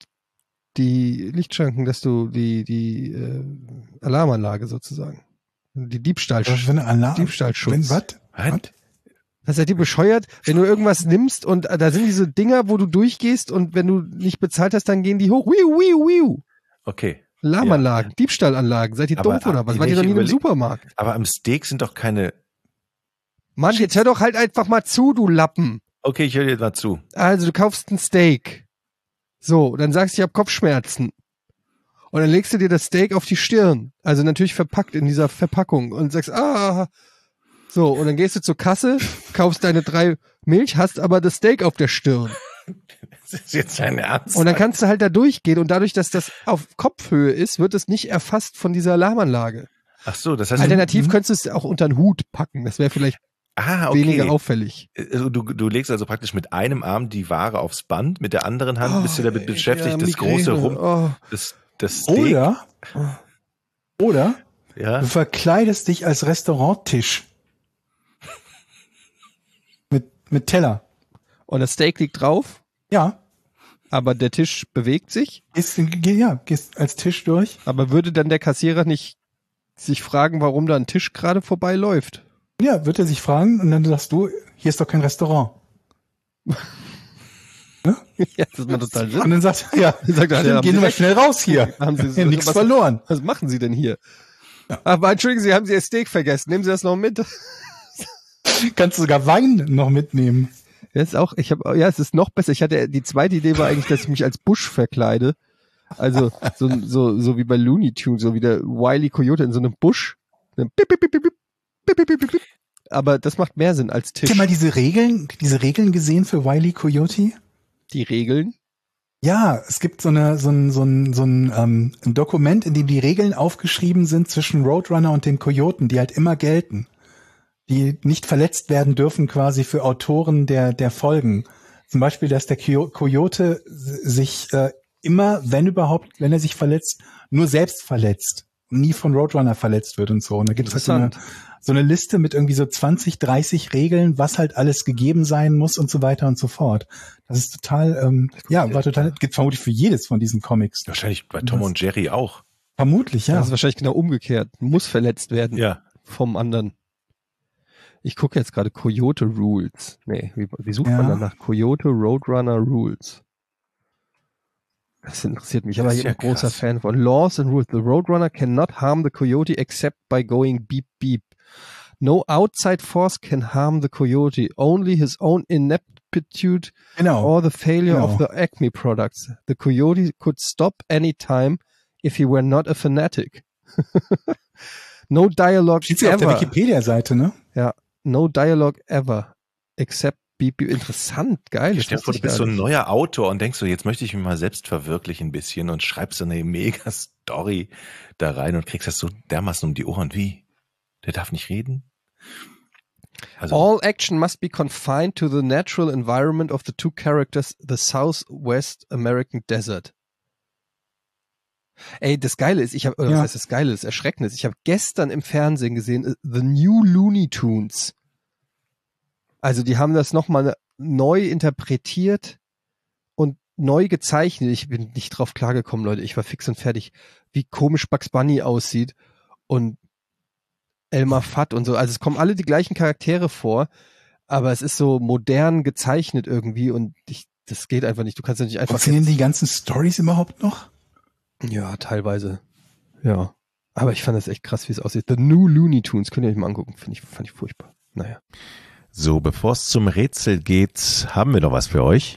die Lichtschranken, dass du die die äh, Alarmanlage sozusagen, die Diebstahl, Was für eine Alarm? Diebstahlschutz. Wenn, was? Was? Was seid ihr bescheuert? Wenn du irgendwas nimmst und äh, da sind diese Dinger, wo du durchgehst und wenn du nicht bezahlt hast, dann gehen die hoch. Wiu, wiu, wiu. Okay. Alarmanlagen, Diebstahlanlagen. Seid ihr Aber, doof oder was? äh, Wart ihr noch nie welche im überleg- Supermarkt? Aber am Steak sind doch keine. Mann, jetzt hör doch halt einfach mal zu, du Lappen. Okay, ich höre dir mal zu. Also du kaufst ein Steak. So, dann sagst du, ich habe Kopfschmerzen. Und dann legst du dir das Steak auf die Stirn. Also natürlich verpackt in dieser Verpackung und sagst, ah. So, und dann gehst du zur Kasse, kaufst deine drei Milch, hast aber das Steak auf der Stirn. Das ist jetzt dein Ernst. Und dann kannst du halt da durchgehen und dadurch, dass das auf Kopfhöhe ist, wird es nicht erfasst von dieser Alarmanlage. Ach so, das heißt, Alternativ könntest du es auch unter den Hut packen. Das wäre vielleicht ah, okay. weniger auffällig. Also du, du legst also praktisch mit einem Arm die Ware aufs Band, mit der anderen Hand bist du damit beschäftigt, Ja, das Migräne. große Rum, Oh. das, das Steak. Oder, oder Ja. du verkleidest dich als Restauranttisch. Mit, mit Teller. Und das Steak liegt drauf, Ja. aber der Tisch bewegt sich. Gehst, geh, ja, gehst als Tisch durch. Aber würde dann der Kassierer nicht sich fragen, warum da ein Tisch gerade vorbeiläuft? Ja, wird er sich fragen und dann sagst du, hier ist doch kein Restaurant. Ja, das macht total Sinn. Und dann sagt er, ja, Sagt er, dann ja, haben gehen Sie wir recht. schnell raus hier. Haben Sie so- Ja, nichts was- verloren. Was machen Sie denn hier? Aber entschuldigen Sie, haben Sie Ihr Steak vergessen? Nehmen Sie das noch mit? Kannst sogar Wein noch mitnehmen. Ja, ist auch, ich habe, ja, es ist noch besser. Ich hatte, die zweite Idee war eigentlich, dass ich mich als Busch verkleide. Also, so, so, so wie bei Looney Tunes, so wie der Wile E. Coyote in so einem Busch. Aber das macht mehr Sinn als Tisch. Habt ihr mal diese Regeln, diese Regeln gesehen für Wile E. Coyote? Die Regeln? Ja, es gibt so eine, so ein, so ein, so ein, ähm, ein Dokument, in dem die Regeln aufgeschrieben sind zwischen Roadrunner und den Kojoten, die halt immer gelten. Die nicht verletzt werden dürfen quasi für Autoren der, der Folgen. Zum Beispiel, dass der Coyote sich äh, immer, wenn überhaupt, wenn er sich verletzt, nur selbst verletzt. Nie von Roadrunner verletzt wird und so. Und da gibt es halt so eine, so eine Liste mit irgendwie so zwanzig, dreißig Regeln, was halt alles gegeben sein muss und so weiter und so fort. Das ist total, ähm, ja, war total, gibt vermutlich für jedes von diesen Comics. Wahrscheinlich bei Tom und Jerry auch. Vermutlich, ja. Das ist wahrscheinlich genau umgekehrt. Muss verletzt werden. Ja. Vom anderen. Ich gucke jetzt gerade Coyote Rules. Nee, wie, wie sucht Ja. man danach? Coyote Roadrunner Rules. Das interessiert mich, aber Das ich ist bin ja ein großer krass. Fan von Laws and Rules. The Roadrunner cannot harm the Coyote except by going beep beep. No outside force can harm the Coyote. Only his own ineptitude Genau. or the failure Genau. of the Acme products. The Coyote could stop any time if he were not a fanatic. No dialogue Steht sie auf der ever. Wikipedia-Seite, ne? Ja, no dialogue ever except beep beep. Interessant, geil. das Stell dir wusste vor, du ich bist gar so ein nicht. neuer Autor und denkst so, jetzt möchte ich mich mal selbst verwirklichen ein bisschen und schreibst so eine mega Story da rein und kriegst das so dermaßen um die Ohren. Wie? Der darf nicht reden? Also, All action must be confined to the natural environment of the two characters, the Southwest American Desert. Ey, das Geile ist, ich habe, oder Ja. was heißt das Geile, das Erschreckende ist, ich habe gestern im Fernsehen gesehen, äh, The New Looney Tunes. Also die haben das nochmal neu interpretiert und neu gezeichnet. Ich bin nicht drauf klargekommen, Leute. Ich war fix und fertig, wie komisch Bugs Bunny aussieht und Elmer Fudd und so. Also es kommen alle die gleichen Charaktere vor, aber es ist so modern gezeichnet irgendwie und ich, das geht einfach nicht. Du kannst ja nicht einfach... Funktionieren die ganzen Stories überhaupt noch? Ja, teilweise. Ja. Aber ich fand das echt krass, wie es aussieht. The New Looney Tunes, könnt ihr euch mal angucken. Finde ich, fand ich furchtbar. Naja. so, bevor es zum Rätsel geht, haben wir noch was für euch.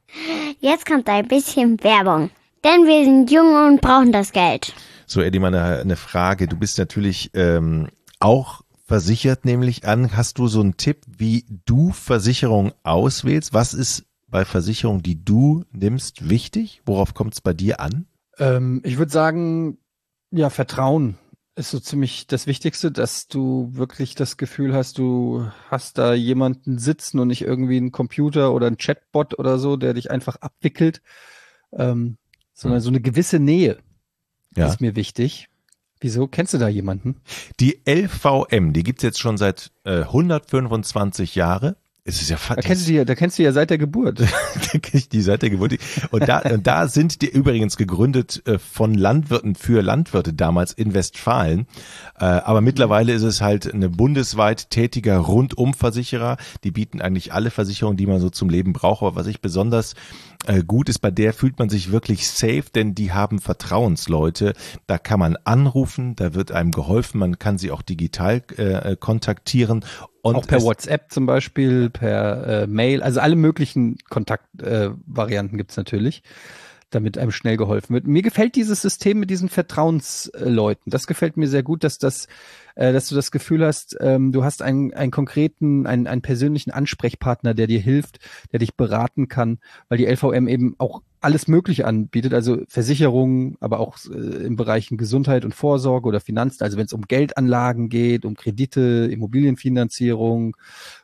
Jetzt kommt ein bisschen Werbung. Denn wir sind jung und brauchen das Geld. So, Eddie, mal eine, eine Frage. Du bist natürlich ähm, auch versichert, nämlich an. Hast du so einen Tipp, wie du Versicherungen auswählst? Was ist bei Versicherungen, die du nimmst, wichtig? Worauf kommt es bei dir an? Ähm, ich würde sagen, ja, Vertrauen ist so ziemlich das Wichtigste, dass du wirklich das Gefühl hast, du hast da jemanden sitzen und nicht irgendwie einen Computer oder ein Chatbot oder so, der dich einfach abwickelt, ähm, sondern so eine gewisse Nähe Ja. ist mir wichtig. Wieso? Kennst du da jemanden? Die L V M, die gibt's jetzt schon seit äh, hundertfünfundzwanzig Jahre. Es ist ja Da kennst du ja, da kennst du ja seit der Geburt. Da kenn ich die Seite Geburt. Und da, und da sind die übrigens gegründet äh, von Landwirten für Landwirte damals in Westfalen. Äh, aber mittlerweile ist es halt eine bundesweit tätiger Rundumversicherer. Die bieten eigentlich alle Versicherungen, die man so zum Leben braucht. Aber was ich besonders äh, gut ist, bei der fühlt man sich wirklich safe, denn die haben Vertrauensleute. Da kann man anrufen, da wird einem geholfen. Man kann sie auch digital äh, kontaktieren. Und auch per es- WhatsApp zum Beispiel, per äh, Mail, also alle möglichen Kontaktvarianten äh, Varianten gibt's natürlich, damit einem schnell geholfen wird. Mir gefällt dieses System mit diesen Vertrauensleuten. Das gefällt mir sehr gut, dass das, äh, dass du das Gefühl hast, ähm, du hast einen, einen konkreten, einen, einen persönlichen Ansprechpartner, der dir hilft, der dich beraten kann, weil die L V M eben auch alles Mögliche anbietet, also Versicherungen, aber auch äh, im Bereichen Gesundheit und Vorsorge oder Finanzen, also wenn es um Geldanlagen geht, um Kredite, Immobilienfinanzierung,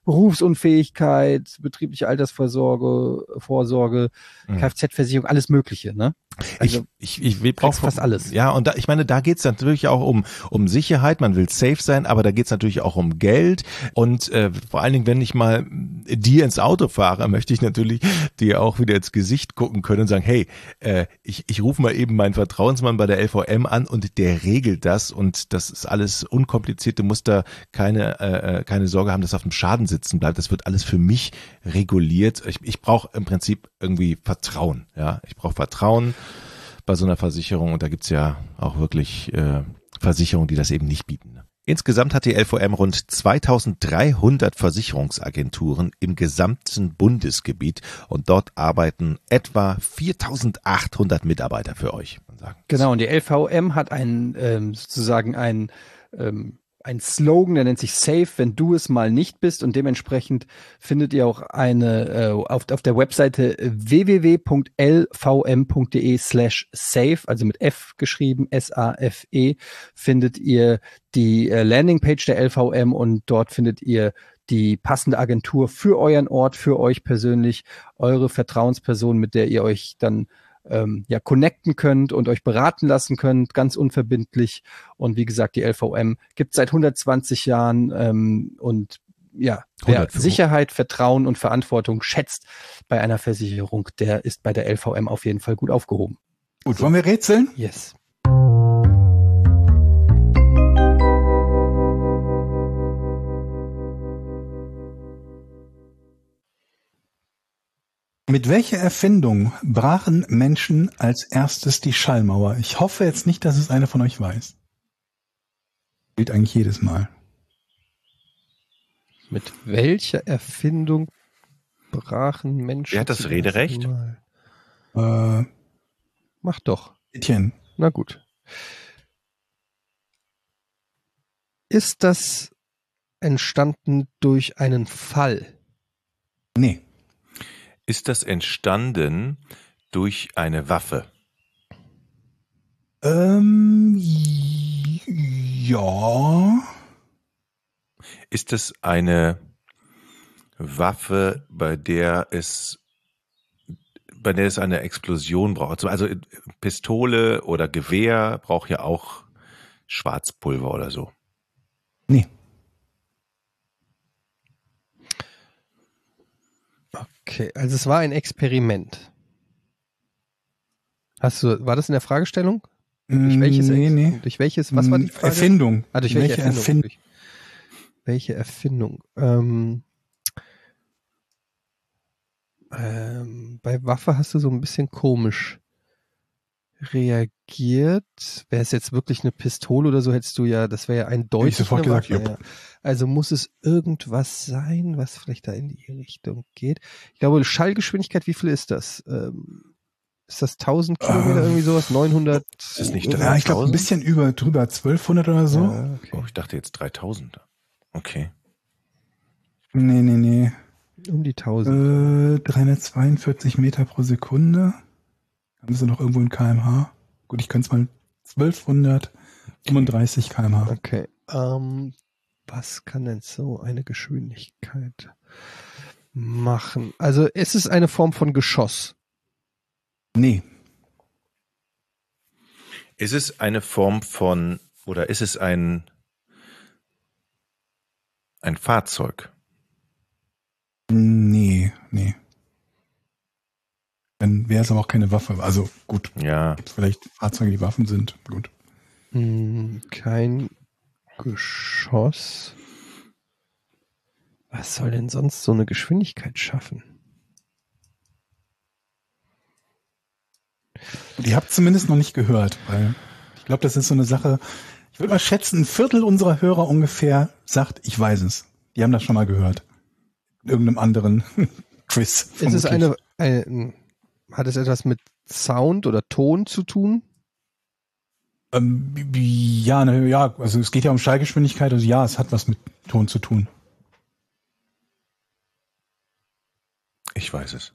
Berufsunfähigkeit, betriebliche Altersvorsorge, Vorsorge, Mhm. Kfz-Versicherung, alles Mögliche, ne? Also ich, ich, ich, wir brauchen fast alles. Ja, und da, ich meine, da geht's natürlich auch um, um Sicherheit, man will safe sein, aber da geht's natürlich auch um Geld. Und äh, vor allen Dingen, wenn ich mal dir ins Auto fahre, möchte ich natürlich dir auch wieder ins Gesicht gucken können und sagen, hey, äh, ich, ich rufe mal eben meinen Vertrauensmann bei der L V M an und der regelt das und das ist alles unkompliziert. Du musst da keine, äh, keine Sorge haben, dass auf dem Schaden sitzen bleibt. Das wird alles für mich reguliert. Ich, ich brauche im Prinzip irgendwie Vertrauen. Ja, ich brauche Vertrauen bei so einer Versicherung und da gibt's ja auch wirklich äh, Versicherungen, die das eben nicht bieten. Insgesamt hat die L V M rund zweitausenddreihundert Versicherungsagenturen im gesamten Bundesgebiet und dort arbeiten etwa viertausendachthundert Mitarbeiter für euch. Genau, und die L V M hat einen ähm, sozusagen einen ähm, ein Slogan, der nennt sich Safe, wenn du es mal nicht bist, und dementsprechend findet ihr auch eine äh, auf, auf der Webseite w w w punkt l v m punkt d e slash safe, also mit F geschrieben, S A F E, findet ihr die äh, Landingpage der L V M und dort findet ihr die passende Agentur für euren Ort, für euch persönlich, eure Vertrauensperson, mit der ihr euch dann Ähm, ja, connecten könnt und euch beraten lassen könnt, ganz unverbindlich. Und wie gesagt, die L V M gibt es seit hundertzwanzig Jahren ähm, und ja, wer Sicherheit, Vertrauen und Verantwortung schätzt bei einer Versicherung, der ist bei der L V M auf jeden Fall gut aufgehoben. Gut, wollen wir rätseln? Yes. Mit welcher Erfindung brachen Menschen als erstes die Schallmauer? Ich hoffe jetzt nicht, dass es einer von euch weiß. Gilt eigentlich jedes Mal. Mit welcher Erfindung brachen Menschen? Wer hat das Rederecht? Äh, Mach doch. Etienne. Na gut. Ist das entstanden durch einen Fall? Nee. Ist das entstanden durch eine Waffe? Ähm, ja. Ist es eine Waffe, bei der es, bei der es eine Explosion braucht? Also Pistole oder Gewehr braucht ja auch Schwarzpulver oder so. Nee. Okay, also es war ein Experiment. Hast du, war das in der Fragestellung? Durch welches? Nee, nee. Durch welches? Was war die Frage? Erfindung. Ah, durch welche, welche Erfindung? Erfindung? Durch welche Erfindung? Ähm, ähm, bei Waffe hast du so ein bisschen komisch reagiert. Wäre es jetzt wirklich eine Pistole oder so, hättest du ja, das wäre ja eindeutig. Ich sofort gesagt, Waffe, ja. Also muss es irgendwas sein, was vielleicht da in die Richtung geht. Ich glaube, Schallgeschwindigkeit, wie viel ist das? Ähm, ist das tausend Kilometer, ähm, irgendwie sowas? neunhundert? Ist das nicht Ja, ich glaube ein bisschen über, drüber, zwölfhundert oder so. Ja, okay. Oh, ich dachte jetzt dreitausend. Okay. Nee, nee, nee. Um die tausend. Äh, dreihundertzweiundvierzig Meter pro Sekunde. Haben sie noch irgendwo in Kilometer pro Stunde? Gut, ich kann es mal zwölfhundertfünfunddreißig Kilometer pro Stunde. Okay. Ähm, was kann denn so eine Geschwindigkeit machen? Also ist es eine Form von Geschoss? Nee. Ist es eine Form von, oder ist es ein, ein Fahrzeug? Nee, nee. Dann wäre es aber auch keine Waffe. Also gut, Ja. gibt vielleicht Fahrzeuge, die Waffen sind. Gut. Hm, kein Geschoss. Was soll denn sonst so eine Geschwindigkeit schaffen? Und ihr habt zumindest noch nicht gehört, weil ich glaube, das ist so eine Sache. Ich würde mal schätzen, ein Viertel unserer Hörer ungefähr sagt, ich weiß es. Die haben das schon mal gehört. In irgendeinem anderen Quiz. Ist es vermutlich. eine, eine, hat es etwas mit Sound oder Ton zu tun? Ähm, ja, ne, ja, also es geht ja um Schallgeschwindigkeit, also ja, es hat was mit Ton zu tun. Ich weiß es.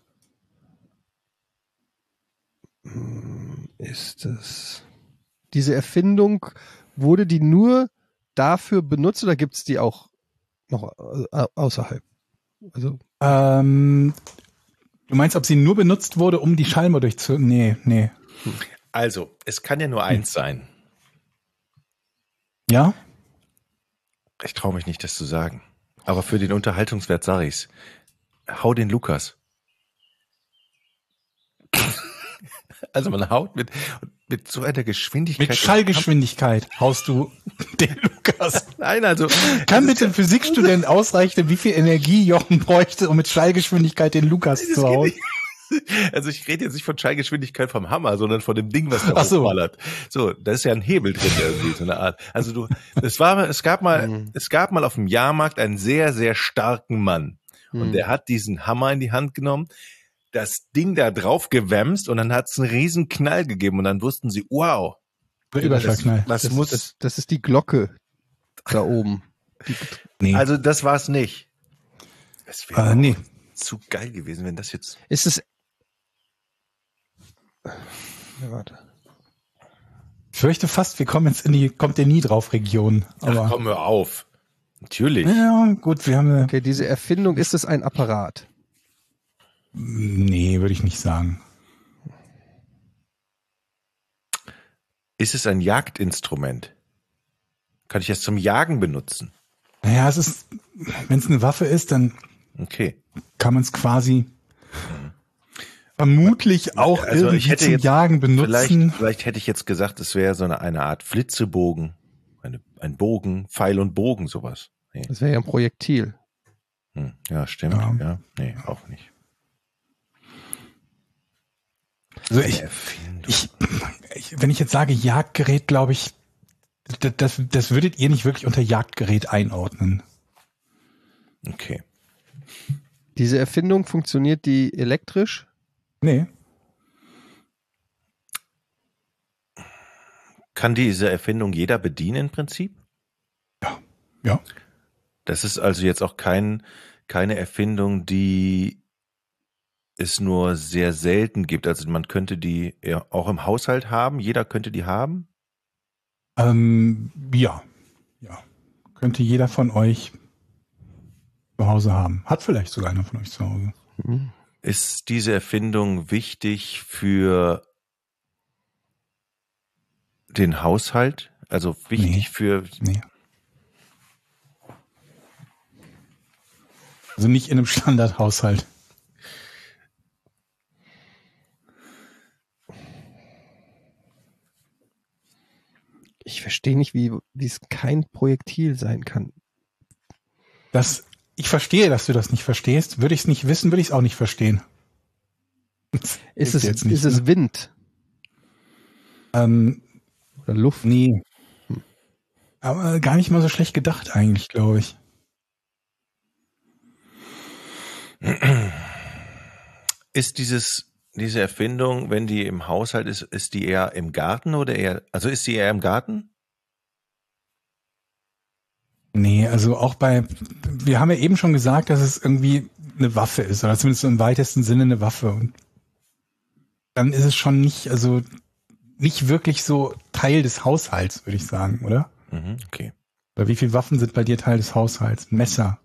Ist es diese Erfindung, wurde die nur dafür benutzt oder gibt es die auch noch äh, außerhalb? Also Ähm, du meinst, ob sie nur benutzt wurde, um die Schallmauer durchzu... Nee, nee. Also, es kann ja nur eins sein. Ja? Ich traue mich nicht, das zu sagen. Aber für den Unterhaltungswert sage ich's. Hau den Lukas. Also man haut mit, mit so einer Geschwindigkeit. Mit Schallgeschwindigkeit haust du den Lukas. Nein, also. Kann bitte ein Physikstudent ausrechnen, wie viel Energie Jochen bräuchte, um mit Schallgeschwindigkeit den Lukas Das zu geht hauen? nicht. Also ich rede jetzt nicht von Schallgeschwindigkeit vom Hammer, sondern von dem Ding, was da Ach so. hochballert. So, da ist ja ein Hebel drin irgendwie, so eine Art. Also du, es war, es gab mal, es gab mal auf dem Jahrmarkt einen sehr, sehr starken Mann. Und Hm. der hat diesen Hammer in die Hand genommen, das Ding da drauf gewämst und dann hat es einen riesen Knall gegeben und dann wussten sie, wow, Überschallknall. was Das, muss, das, das ist die Glocke da oben. Die, Nee. also das war's nicht. Es wäre äh, nee. zu geil gewesen, wenn das jetzt, ist es. Ja, warte. Ich fürchte fast, wir kommen jetzt in die kommt ihr nie drauf Region. ach Aber komm, hör auf. Natürlich. ja, gut, wir haben eine, Okay, diese Erfindung, ist es ein Apparat? nee, würde ich nicht sagen. Ist es ein Jagdinstrument? Kann ich es zum Jagen benutzen? Naja, es ist, wenn es eine Waffe ist, dann Okay. kann man es quasi vermutlich auch Also ich irgendwie hätte zum jetzt Jagen benutzen. Vielleicht, vielleicht hätte ich jetzt gesagt, es wäre so eine, eine Art Flitzebogen, eine, ein Bogen, Pfeil und Bogen, sowas. Nee. Das wäre ja ein Projektil. Hm, ja, stimmt. Ja. Ja. Nee, auch nicht. Also Eine ich, Erfindung. ich, ich, wenn ich jetzt sage Jagdgerät, glaube ich, das, das, das würdet ihr nicht wirklich unter Jagdgerät einordnen. Okay. Diese Erfindung, funktioniert die elektrisch? Nee. Kann diese Erfindung jeder bedienen im Prinzip? Ja. Das ist also jetzt auch kein, keine Erfindung, die es nur sehr selten gibt. Also man könnte die ja auch im Haushalt haben. Jeder könnte die haben. Ähm, ja. Ja. Könnte jeder von euch zu Hause haben. Hat vielleicht sogar einer von euch zu Hause. Ist diese Erfindung wichtig für den Haushalt? Also wichtig Nee. für... Nee. Also nicht in einem Standardhaushalt. Ich verstehe nicht, wie, wie es kein Projektil sein kann. Das, ich verstehe, dass du das nicht verstehst. Würde ich es nicht wissen, würde ich es auch nicht verstehen. Ist Hilft es, jetzt nicht, ist es ne? Wind Ähm, oder Luft? nee. Aber gar nicht mal so schlecht gedacht eigentlich, glaube ich. Ist dieses, diese Erfindung, wenn die im Haushalt ist, ist die eher im Garten oder eher, also ist die eher im Garten? Nee, also auch bei, wir haben ja eben schon gesagt, dass es irgendwie eine Waffe ist, oder zumindest im weitesten Sinne eine Waffe. Und dann ist es schon nicht, also nicht wirklich so Teil des Haushalts, würde ich sagen, oder? Mhm, okay. Oder wie viele Waffen sind bei dir Teil des Haushalts? Messer.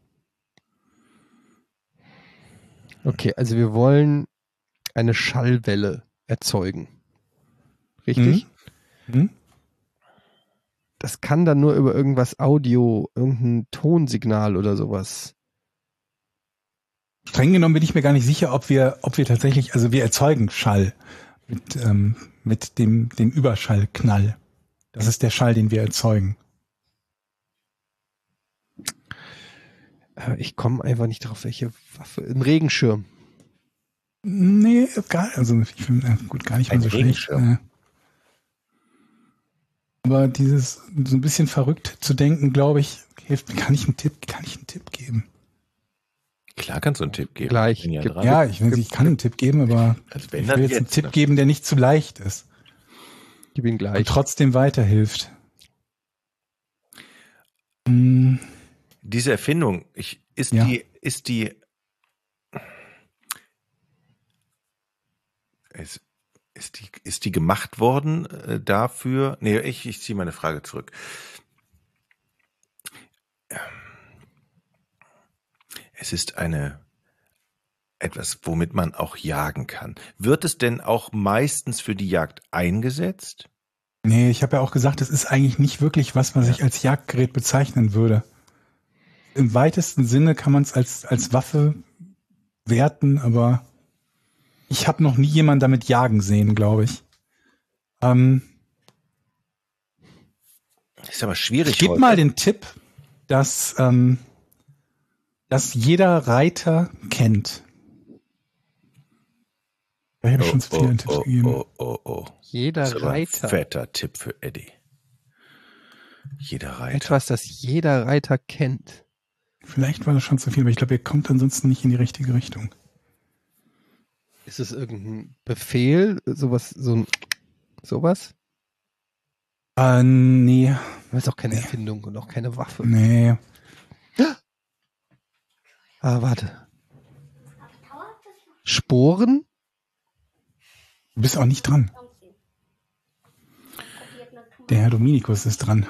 Okay, also wir wollen eine Schallwelle erzeugen. Richtig? Hm? Das kann dann nur über irgendwas Audio, irgendein Tonsignal oder sowas. Streng genommen bin ich mir gar nicht sicher, ob wir, ob wir tatsächlich, also wir erzeugen Schall mit, ähm, mit dem, dem Überschallknall. Das ist der Schall, den wir erzeugen. Äh, Ich komme einfach nicht drauf, welche Waffe. Ein Regenschirm. Nee, gar, also ich finde, äh, gut, gar nicht Ein mal so schlecht. Regenschirm. Äh, aber dieses, so ein bisschen verrückt zu denken, glaube ich, hilft, kann ich einen Tipp, kann ich einen Tipp geben? Klar kannst du einen Tipp geben. Gleich. Bin ja Gib- dran. Ja, ich, will, ich kann einen Tipp geben, aber Also wenn ich dann will jetzt einen jetzt, Tipp ne? geben, der nicht zu leicht ist Gib ihn und gleich. trotzdem weiterhilft. Hm, Diese Erfindung, ich, ist Ja. die, ist die, ist, ist die, ist die gemacht worden äh, dafür? Nee, ich, ich ziehe meine Frage zurück. Es ist eine, etwas, womit man auch jagen kann. Wird es denn auch meistens für die Jagd eingesetzt? Nee, ich habe ja auch gesagt, es ist eigentlich nicht wirklich was, was ich als Jagdgerät bezeichnen würde. Im weitesten Sinne kann man es als, als Waffe werten, aber ich habe noch nie jemanden damit jagen sehen, glaube ich. Ähm, Ist aber schwierig. ich gebe heute. mal den Tipp, dass, ähm, dass jeder Reiter kennt. Da habe ich schon zu viele oh, Tipps oh, gegeben. oh, oh, oh. Jeder Das ist aber ein Reiter. fetter Tipp für Eddie. Jeder Reiter. Etwas, das jeder Reiter kennt. Vielleicht war das schon zu viel, aber ich glaube, ihr kommt ansonsten nicht in die richtige Richtung. Ist es irgendein Befehl? Sowas, so ein, sowas? Äh, nee, Das ist auch keine Erfindung und auch keine Waffe. nee. Ah, warte. Sporen? Du bist auch nicht dran. Der Herr Dominikus ist dran.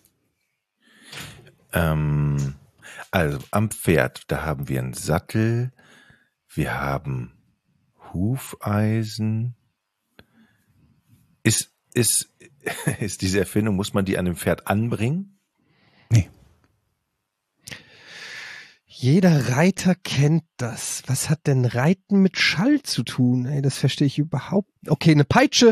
Ähm, also am Pferd, da haben wir einen Sattel, wir haben Hufeisen. Ist, ist, ist diese Erfindung, muss man die an dem Pferd anbringen? Nee. Jeder Reiter kennt das. Was hat denn Reiten mit Schall zu tun? Ey, das verstehe ich überhaupt. Okay, eine Peitsche.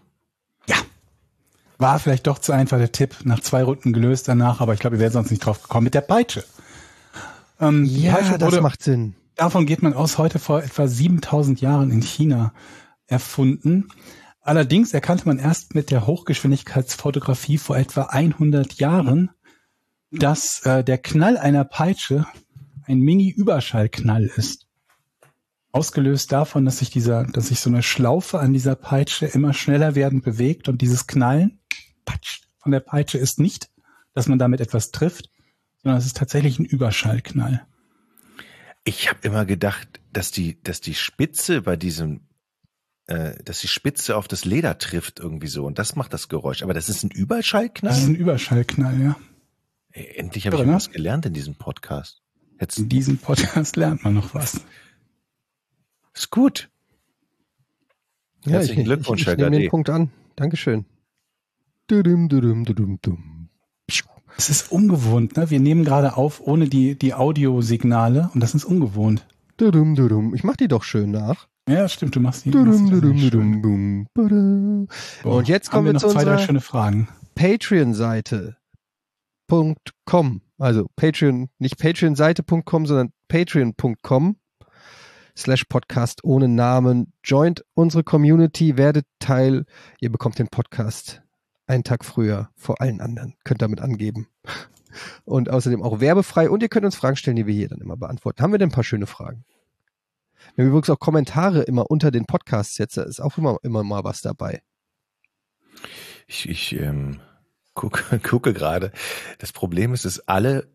War vielleicht doch zu einfach der Tipp. Nach zwei Runden gelöst danach, aber ich glaube, ihr wärt sonst nicht drauf gekommen. Mit der Peitsche. Ähm, die Ja, Peitsche das wurde, macht Sinn. davon geht man aus, heute vor etwa siebentausend Jahren in China erfunden. Allerdings erkannte man erst mit der Hochgeschwindigkeitsfotografie vor etwa hundert Jahren, dass äh, der Knall einer Peitsche ein Mini-Überschallknall ist. Ausgelöst davon, dass sich dieser, dass sich so eine Schlaufe an dieser Peitsche immer schneller werdend bewegt und dieses Knallen patsch, von der Peitsche ist nicht, dass man damit etwas trifft, sondern es ist tatsächlich ein Überschallknall. Ich habe immer gedacht, dass die, dass die Spitze bei diesem, äh, dass die Spitze auf das Leder trifft irgendwie so und das macht das Geräusch. Aber das ist ein Überschallknall? Das ist ein Überschallknall, ja. Ey, endlich habe ich Irre, ne? was gelernt in diesem Podcast. Jetzt In diesem Podcast lernt man noch was. ist gut. Ja, Herzlichen ich, Glückwunsch, ich, ich Herr nehme den Gade. Punkt an. Dankeschön. Dudum, dudum, dudum, dum. Es ist ungewohnt, ne? Wir nehmen gerade auf ohne die, die Audiosignale und das ist ungewohnt. Dudum, dudum. Ich mach die doch schön nach. Ja, stimmt, du machst die. Dudum, machst die dudum, schön. dudum, bum, badum. So, Und jetzt haben kommen wir noch zu zwei, drei unserer schöne Fragen. Patreon-Seite. .com. Also Patreon, nicht Patreon-Seite Punkt com, sondern Patreon Punkt com slash Podcast ohne Namen. Joint unsere Community, werdet Teil. Ihr bekommt den Podcast einen Tag früher vor allen anderen. Könnt damit angeben. Und außerdem auch werbefrei. Und ihr könnt uns Fragen stellen, die wir hier dann immer beantworten. Haben wir denn ein paar schöne Fragen? Wir haben übrigens auch Kommentare immer unter den Podcasts jetzt. Da ist auch immer, immer mal was dabei. Ich, ich ähm, gucke, gucke gerade. Das Problem ist, dass alle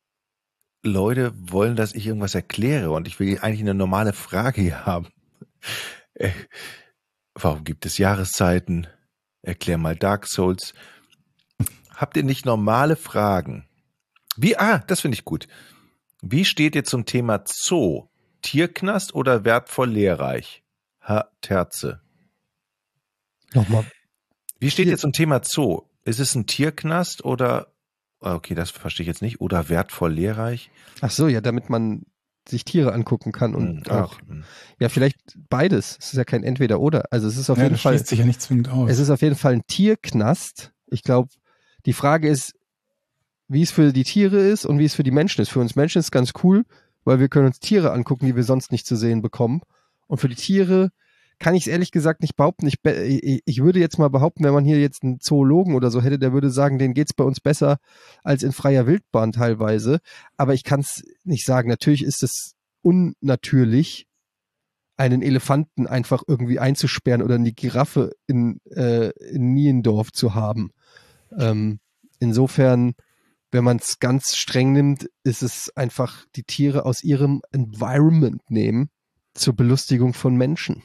Leute wollen, dass ich irgendwas erkläre und ich will eigentlich eine normale Frage hier haben. Äh, warum gibt es Jahreszeiten? Erklär mal Dark Souls. Habt ihr nicht normale Fragen? Wie, ah, das finde ich gut. Wie steht ihr zum Thema Zoo? Tierknast oder wertvoll lehrreich? Herr Terze. Nochmal. Wie steht Tier- ihr zum Thema Zoo? Ist es ein Tierknast oder, okay, das verstehe ich jetzt nicht, oder wertvoll lehrreich? Ach so, ja, damit man sich Tiere angucken kann und Hm, ah, auch, okay. Hm. ja, vielleicht beides. Es ist ja kein Entweder-Oder. Also es ist auf Ja, jeden das Fall, schließt sich ja nicht zwingend aus. es ist auf jeden Fall ein Tierknast. Ich glaube, die Frage ist, wie es für die Tiere ist und wie es für die Menschen ist. Für uns Menschen ist es ganz cool, weil wir können uns Tiere angucken, die wir sonst nicht zu sehen bekommen. Und für die Tiere kann ich es ehrlich gesagt nicht behaupten. Ich, be- ich, ich würde jetzt mal behaupten, wenn man hier jetzt einen Zoologen oder so hätte, der würde sagen, denen geht's bei uns besser als in freier Wildbahn teilweise. Aber ich kann es nicht sagen. Natürlich ist es unnatürlich, einen Elefanten einfach irgendwie einzusperren oder eine Giraffe in, äh, in Niendorf zu haben. Ähm, insofern, wenn man es ganz streng nimmt, ist es einfach die Tiere aus ihrem Environment nehmen zur Belustigung von Menschen.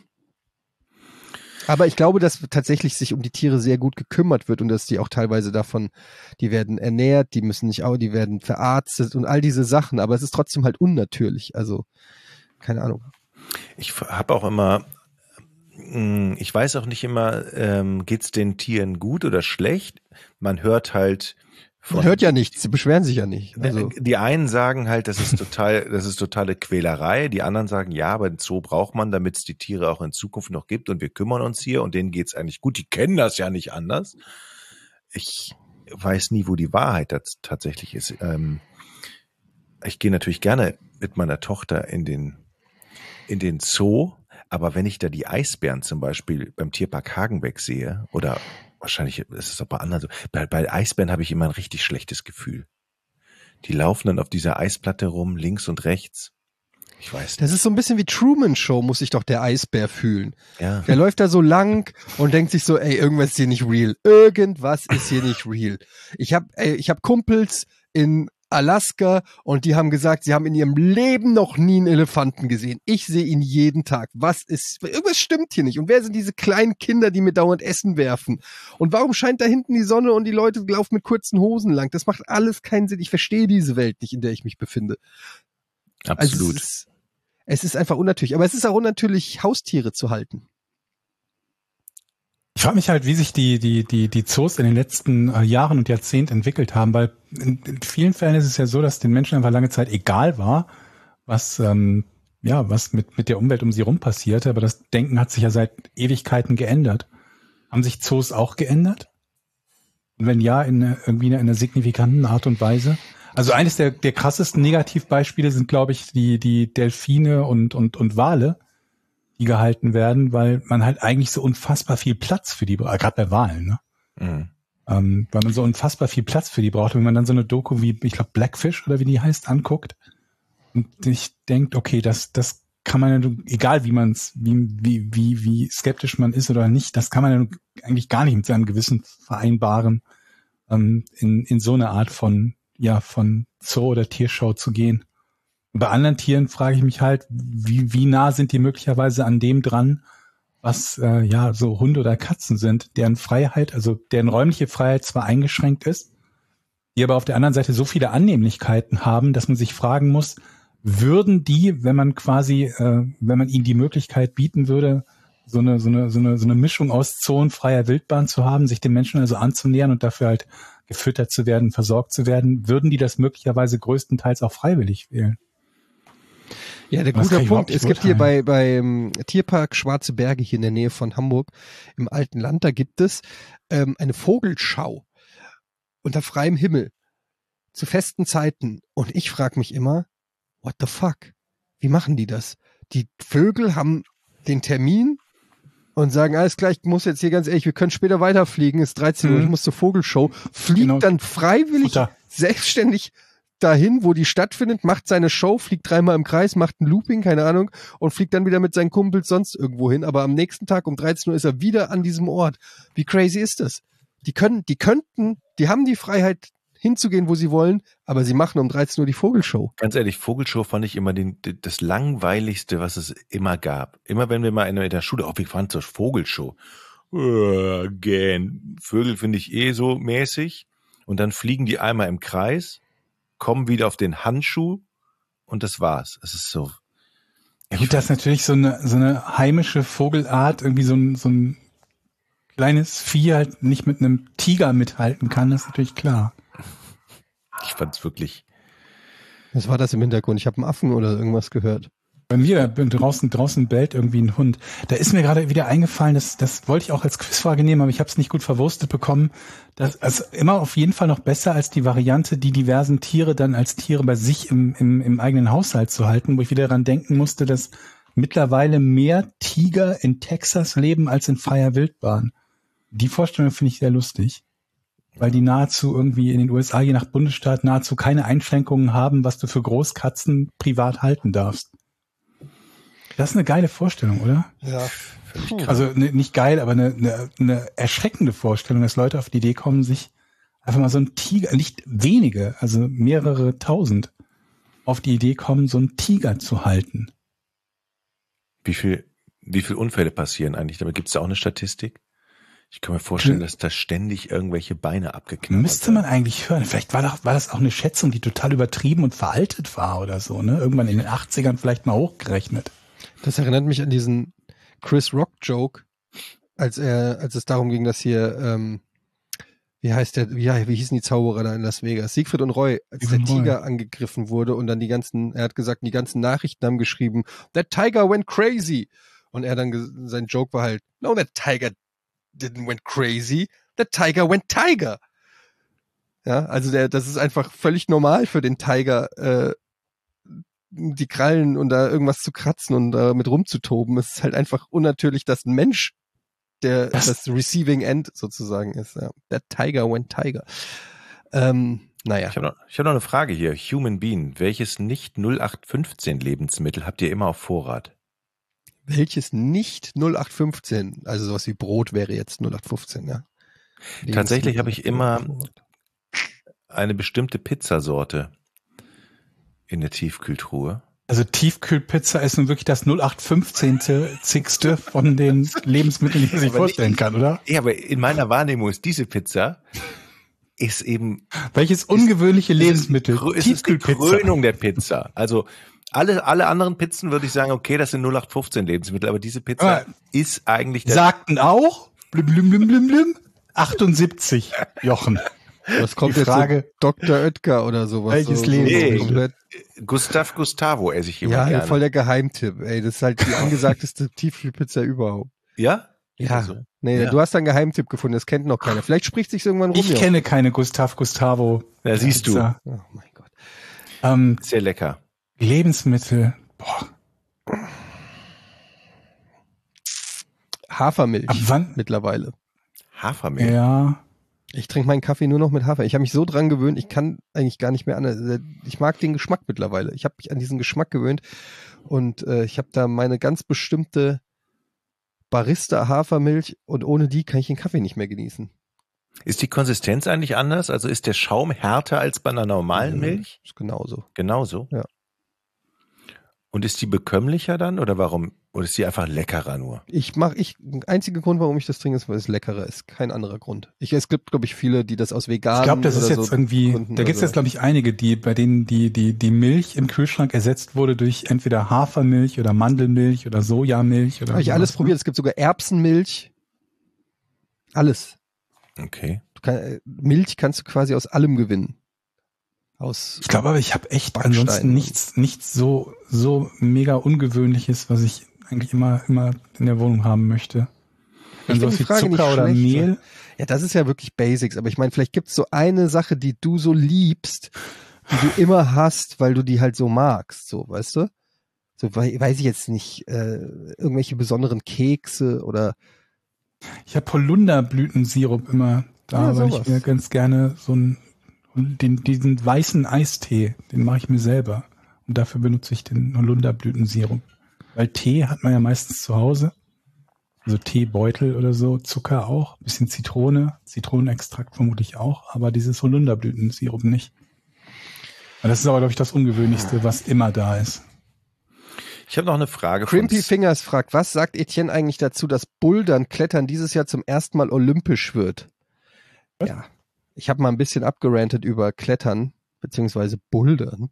Aber ich glaube, dass tatsächlich sich um die Tiere sehr gut gekümmert wird und dass die auch teilweise davon, die werden ernährt, die müssen nicht auch, die werden verarztet und all diese Sachen, aber es ist trotzdem halt unnatürlich. Also, keine Ahnung. Ich habe auch immer, mh, ich weiß auch nicht immer, ähm, geht's den Tieren gut oder schlecht? Man hört halt von, Man hört ja nichts, sie beschweren sich ja nicht. Also, die einen sagen halt, das ist total, das ist totale Quälerei. Die anderen sagen, ja, aber einen Zoo braucht man, damit es die Tiere auch in Zukunft noch gibt und wir kümmern uns hier und denen geht's eigentlich gut. Die kennen das ja nicht anders. Ich weiß nie, wo die Wahrheit das tatsächlich ist. Ähm, ich gehe natürlich gerne mit meiner Tochter in den in den Zoo, Aber wenn ich da die Eisbären zum Beispiel beim Tierpark Hagenbeck sehe, oder wahrscheinlich ist es auch bei anderen so, bei, bei Eisbären habe ich immer ein richtig schlechtes Gefühl. Die laufen dann auf dieser Eisplatte rum, links und rechts. Ich weiß nicht. Das ist so ein bisschen wie Truman Show, muss sich doch der Eisbär fühlen. Ja. Der läuft da so lang und denkt sich so, ey, irgendwas ist hier nicht real. Irgendwas ist hier nicht real. Ich hab, ey, ich hab Kumpels in Alaska und die haben gesagt, sie haben in ihrem Leben noch nie einen Elefanten gesehen. Ich sehe ihn jeden Tag. Was ist, irgendwas stimmt hier nicht. Und wer sind diese kleinen Kinder, die mir dauernd Essen werfen? Und warum scheint da hinten die Sonne und die Leute laufen mit kurzen Hosen lang? Das macht alles keinen Sinn. Ich verstehe diese Welt nicht, in der ich mich befinde. Absolut. Also es ist, es ist einfach unnatürlich. Aber es ist auch unnatürlich, Haustiere zu halten. Ich frage mich halt, wie sich die, die, die, die Zoos in den letzten äh, Jahren und Jahrzehnten entwickelt haben, weil in, in vielen Fällen ist es ja so, dass den Menschen einfach lange Zeit egal war, was, ähm, ja, was mit, mit der Umwelt um sie rum passierte, aber das Denken hat sich ja seit Ewigkeiten geändert. Haben sich Zoos auch geändert? Und wenn ja, in einer, irgendwie in einer signifikanten Art und Weise? Also eines der, der krassesten Negativbeispiele sind, glaube ich, die, die Delfine und, und, und Wale, die gehalten werden, weil man halt eigentlich so unfassbar viel Platz für die braucht, gerade bei Walen, ne? Mhm. Ähm, weil man so unfassbar viel Platz für die braucht, wenn man dann so eine Doku wie, ich glaube, Blackfish oder wie die heißt, anguckt und sich denkt, okay, das, das kann man ja, egal wie man es, wie, wie, wie, wie skeptisch man ist oder nicht, das kann man ja eigentlich gar nicht mit seinem Gewissen vereinbaren, ähm, in, in so eine Art von, ja, von Zoo oder Tierschau zu gehen. Bei anderen Tieren frage ich mich halt, wie, wie nah sind die möglicherweise an dem dran, was äh, ja so Hunde oder Katzen sind, deren Freiheit, also deren räumliche Freiheit zwar eingeschränkt ist, die aber auf der anderen Seite so viele Annehmlichkeiten haben, dass man sich fragen muss, würden die, wenn man quasi, äh, wenn man ihnen die Möglichkeit bieten würde, so eine, so eine, so eine, so eine Mischung aus zonenfreier Wildbahn zu haben, sich den Menschen also anzunähern und dafür halt gefüttert zu werden, versorgt zu werden, würden die das möglicherweise größtenteils auch freiwillig wählen? Ja, der Das gute kann ich Punkt. überhaupt nicht Es gibt hier beurteilen. bei beim Tierpark Schwarze Berge hier in der Nähe von Hamburg im alten Land, da gibt es ähm, eine Vogelschau unter freiem Himmel zu festen Zeiten. Und ich frage mich immer, what the fuck? Wie machen die das? Die Vögel haben den Termin und sagen, alles klar, ich muss jetzt hier ganz ehrlich, wir können später weiterfliegen, es ist dreizehn Uhr, Mhm. ich muss zur Vogelshow, fliegt Genau. dann freiwillig Futter. selbstständig dahin, wo die stattfindet, macht seine Show, fliegt dreimal im Kreis, macht ein Looping, keine Ahnung, und fliegt dann wieder mit seinen Kumpels sonst irgendwo hin. Aber am nächsten Tag um dreizehn Uhr ist er wieder an diesem Ort. Wie crazy ist das? Die können, die könnten, die haben die Freiheit hinzugehen, wo sie wollen, aber sie machen um dreizehn Uhr die Vogelshow. Ganz ehrlich, Vogelshow fand ich immer den, das langweiligste, was es immer gab. Immer wenn wir mal in der Schule, oh, wir fahren zur Vogelshow. Uh, gähn. Vögel finde ich eh so mäßig. Und dann fliegen die einmal im Kreis, kommen wieder auf den Handschuh und das war's. Es ist so. Ja gut, das ist natürlich so eine, so eine heimische Vogelart, irgendwie so ein, so ein kleines Vieh halt nicht mit einem Tiger mithalten kann, das ist natürlich klar. Ich fand's wirklich. Was war das im Hintergrund? Ich habe einen Affen oder irgendwas gehört. Bei mir draußen, draußen bellt irgendwie ein Hund. Da ist mir gerade wieder eingefallen, das, das wollte ich auch als Quizfrage nehmen, aber ich habe es nicht gut verwurstet bekommen. Das ist immer auf jeden Fall noch besser als die Variante, die diversen Tiere dann als Tiere bei sich im, im, im eigenen Haushalt zu halten, wo ich wieder daran denken musste, dass mittlerweile mehr Tiger in Texas leben als in freier Wildbahn. Die Vorstellung finde ich sehr lustig, weil die nahezu irgendwie in den U S A, je nach Bundesstaat, nahezu keine Einschränkungen haben, was du für Großkatzen privat halten darfst. Das ist eine geile Vorstellung, oder? Ja. Also ne, nicht geil, aber eine, eine, eine erschreckende Vorstellung, dass Leute auf die Idee kommen, sich einfach mal so ein Tiger, nicht wenige, also mehrere tausend, auf die Idee kommen, so einen Tiger zu halten. Wie viel, wie viel Unfälle passieren eigentlich? Damit gibt's da auch eine Statistik? Ich kann mir vorstellen, dass da ständig irgendwelche Beine abgeknabbert Müsste man eigentlich hören. Vielleicht war, doch, war das auch eine Schätzung, die total übertrieben und veraltet war oder so, ne? Irgendwann in den achtzigern vielleicht mal hochgerechnet. Das erinnert mich an diesen Chris Rock Joke, als er, als es darum ging, dass hier, ähm, wie heißt der, wie, wie hießen die Zauberer da in Las Vegas? Siegfried und Roy, als Siegfried der und Tiger Roy. angegriffen wurde und dann die ganzen, er hat gesagt, die ganzen Nachrichten haben geschrieben, that tiger went crazy. Und er dann, ge- sein Joke war halt, no, that tiger didn't went crazy, that tiger went tiger. Ja, also der, das ist einfach völlig normal für den Tiger, äh, die Krallen und da irgendwas zu kratzen und damit rumzutoben. Es ist halt einfach unnatürlich, dass ein Mensch der Das- das Receiving End sozusagen ist. Ja. Der Tiger went Tiger. Ähm, naja. Ich habe noch, ich hab noch eine Frage hier. Human Bean, welches nicht null acht fünfzehn Lebensmittel habt ihr immer auf Vorrat? Welches nicht null acht fünfzehn, also sowas wie Brot wäre jetzt null acht fünfzehn, ja. Tatsächlich habe ich immer eine bestimmte Pizzasorte in der Tiefkühltruhe. Also Tiefkühlpizza ist nun wirklich das null acht fünfzehn-zigste von den Lebensmitteln, die man sich Aber vorstellen nicht- kann, oder? Ja, aber in meiner Wahrnehmung ist diese Pizza ist eben Welches ungewöhnliche Lebensmittel? Krö- es ist die Krönung der Pizza. Also alle alle anderen Pizzen würde ich sagen, okay, das sind null acht fünfzehn Lebensmittel, aber diese Pizza Aber ist eigentlich der Sagten auch, blim, blim, blim, blim, blim, achtundsiebzig, Jochen. Was kommt Die jetzt Frage- so Doktor Oetker oder sowas? Welches so, Lebensmittel? So komplett, Gustav Gustavo esse ich immer ja, gerne. voll der Geheimtipp. Ey, das ist halt die angesagteste Tiefkühlpizza überhaupt. Ja? Ja, Also, nee, ja. du hast da einen Geheimtipp gefunden, das kennt noch keiner. Vielleicht spricht sich's irgendwann rum. Ich ja. kenne keine Gustav Gustavo. Ja, siehst du. Pizza. Oh mein Gott. Ähm, Sehr lecker. Lebensmittel. Boah, Hafermilch ab wann? mittlerweile. Hafermilch. Ja. Ich trinke meinen Kaffee nur noch mit Hafer. Ich habe mich so dran gewöhnt, ich kann eigentlich gar nicht mehr an. Ich mag den Geschmack mittlerweile. Ich habe mich an diesen Geschmack gewöhnt und äh, ich habe da meine ganz bestimmte Barista-Hafermilch und ohne die kann ich den Kaffee nicht mehr genießen. Ist die Konsistenz eigentlich anders? Also ist der Schaum härter als bei einer normalen Milch? Ist genauso. Genauso? Ja. Und ist die bekömmlicher dann oder warum? Oder ist die einfach leckerer nur? Ich mach, ich, einziger Grund, warum ich das trinke, ist, weil es leckerer ist. Kein anderer Grund. Ich, es gibt, glaube ich, viele, die das aus veganen Ich glaube, das ist oder jetzt so irgendwie, Gründen da gibt es oder jetzt, glaube ich, einige, die, bei denen die, die, die Milch im Kühlschrank ersetzt wurde durch entweder Hafermilch oder Mandelmilch oder Sojamilch oder Habe ich sowas. alles probiert. Es gibt sogar Erbsenmilch. Alles. Okay. Du kann, äh, Milch kannst du quasi aus allem gewinnen. Aus Ich glaube aber, ich habe echt Backstein. ansonsten nichts, nichts so, so mega Ungewöhnliches, was ich eigentlich immer, immer in der Wohnung haben möchte. Wenn Ich sowas find wie die Frage Zucker nicht oder schlecht. Mehl. Ja, das ist ja wirklich Basics, aber ich meine, vielleicht gibt's so eine Sache, die du so liebst, die du immer hast, weil du die halt so magst, so, weißt du? So, wei- weiß ich jetzt nicht, äh, irgendwelche besonderen Kekse oder Ich habe Holunderblütensirup immer da, Ja, weil sowas. ich mir ganz gerne so einen, den, diesen weißen Eistee, den mache ich mir selber. Und dafür benutze ich den Holunderblütensirup. Weil Tee hat man ja meistens zu Hause. Also Teebeutel oder so, Zucker auch, bisschen Zitrone, Zitronenextrakt vermutlich auch, aber dieses Holunderblütensirup nicht. Und das ist aber, glaube ich, das Ungewöhnlichste, was immer da ist. Ich habe noch eine Frage von Crimpy Fingers fragt, was sagt Etienne eigentlich dazu, dass Bouldern, Klettern dieses Jahr zum ersten Mal olympisch wird? Was? Ja, ich habe mal ein bisschen abgerantet über Klettern, beziehungsweise Bouldern.